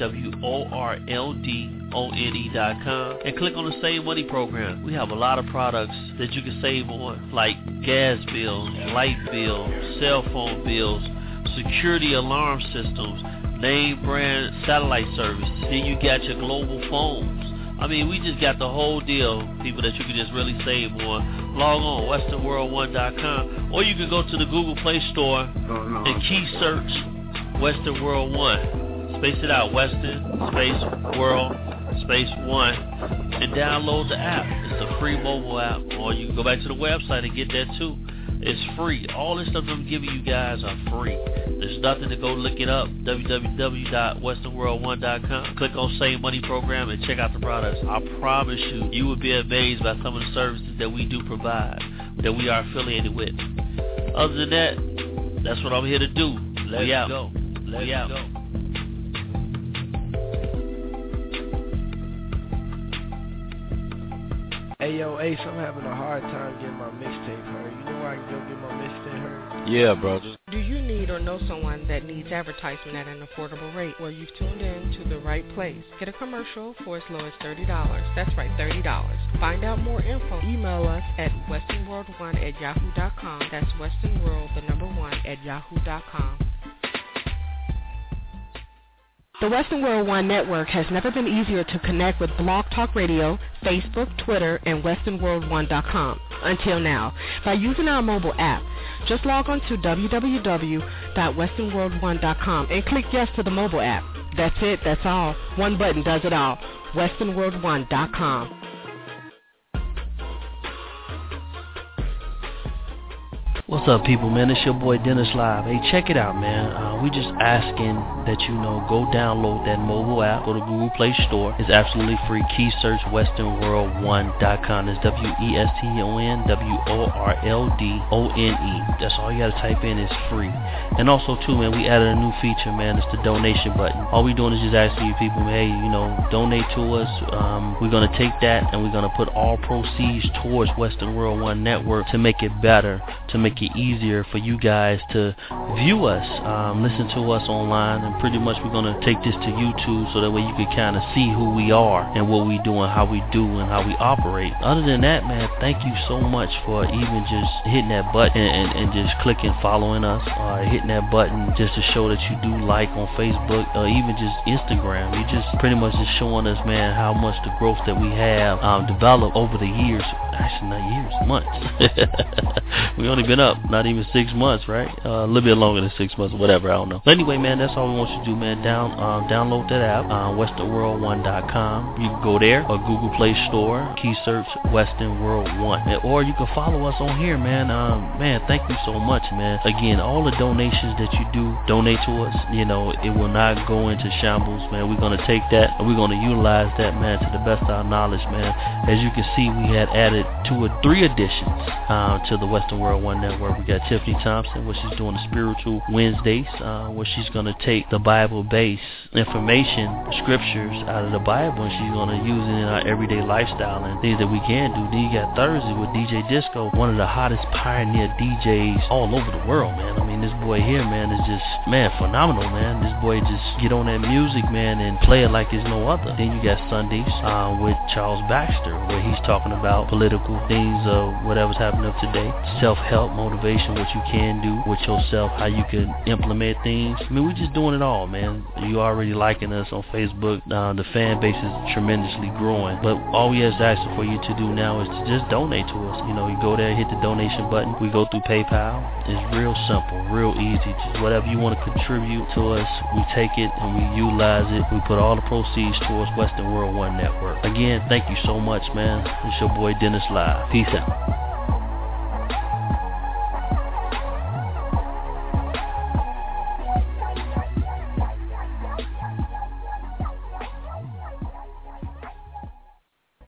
world dot com. And click on the Save Money program. We have a lot of products that you can save on, like gas bills, light bills, cell phone bills, security alarm systems, name brand satellite service. Then you got your global phones. I mean, we just got the whole deal, people, that you can just really save on. Log on, western world one dot com. Or you can go to the Google Play Store oh, no. and key search Western World one. Space it out, Western, space, World, space one. And download the app. It's a free mobile app. Or you can go back to the website and get that too. It's free. All this stuff I'm giving you guys are free. There's nothing to go look it up. w w w dot western world one dot com. Click on Save Money Program and check out the products. I promise you, you will be amazed by some of the services that we do provide, that we are affiliated with. Other than that, that's what I'm here to do. Let's we out. go. Let's we out. go. Hey, yo, Ace, I'm having a hard time getting my mixtape heard. You know where I can go get my mixtape heard? Yeah, bro. Just Do you need or know someone that needs advertisement at an affordable rate? Well, you've tuned in to the right place. Get a commercial for as low as thirty dollars. That's right, thirty dollars. Find out more info. Email us at western world one at yahoo dot com. That's westernworld, the number one, at yahoo dot com. The Western World One Network has never been easier to connect with Blog Talk Radio, Facebook, Twitter, and western world one dot com. Until now, by using our mobile app. Just log on to w w w dot western world one dot com and click yes to the mobile app. That's it, that's all. One button does it all. western world one dot com. What's up, people, man? It's your boy Dennis Live. Hey, check it out, man. Uh, we just asking that you know go download that mobile app. Go to Google Play Store. It's absolutely free. Key search western world one dot com. It's W E S T O N W O R L D O N E. That's all you got to type in. It's free. And also, too, man, we added a new feature, man. It's the donation button. All we doing is just asking you people, hey, you know, donate to us. Um, we're going to take that and we're going to put all proceeds towards Western World One Network to make it better, to make it easier for you guys to view us, um, listen to us online, and pretty much we're going to take this to YouTube so that way you can kind of see who we are and what we do and how we do and how we operate. Other than that, man, thank you so much for even just hitting that button and, and just clicking following us, or hitting that button just to show that you do like on Facebook or even just Instagram. You just pretty much just showing us, man, how much the growth that we have um, developed over the years. Actually, not years, months. We only been up not even six months, right? Uh, a little bit longer than six months, whatever, I don't know. But anyway, man, that's all we want you to do, man. Down, uh, download that app, uh, western world one dot com. You can go there or Google Play Store, key search Western World One, or you can follow us on here, man. Um, man, thank you so much, man. Again, all the donations that you do, donate to us. You know, it will not go into shambles, man. We're gonna take that and we're gonna utilize that, man, to the best of our knowledge, man. As you can see, we had added two or three additions uh, to the Western World One Network. We got Tiffany Thompson, where she's doing the Spiritual Wednesdays, uh, where she's going to take the Bible-based information, scriptures out of the Bible, and she's going to use it in our everyday lifestyle and things that we can do. Then you got Thursday with D J Disco, one of the hottest pioneer D Js all over the world, man. I mean, this boy here, man, is just, man, phenomenal, man. This boy just get on that music, man, and play it like it's no other. Then you got Sundays uh, with Charles Baxter, where he's talking about political things of whatever's happening today, self-help, motivation, what you can do with yourself, how you can implement things. I mean, we're just doing it all, man. You already liking us on Facebook. Uh, the fan base is tremendously growing. But all we ask for you to do now is to just donate to us. You know, you go there, hit the donation button. We go through PayPal. It's real simple, real easy. Just whatever you want to contribute to us, we take it and we utilize it. We put all the proceeds towards Western World One Network. Again, thank you so much, man. It's your boy Dennis Live. Peace out.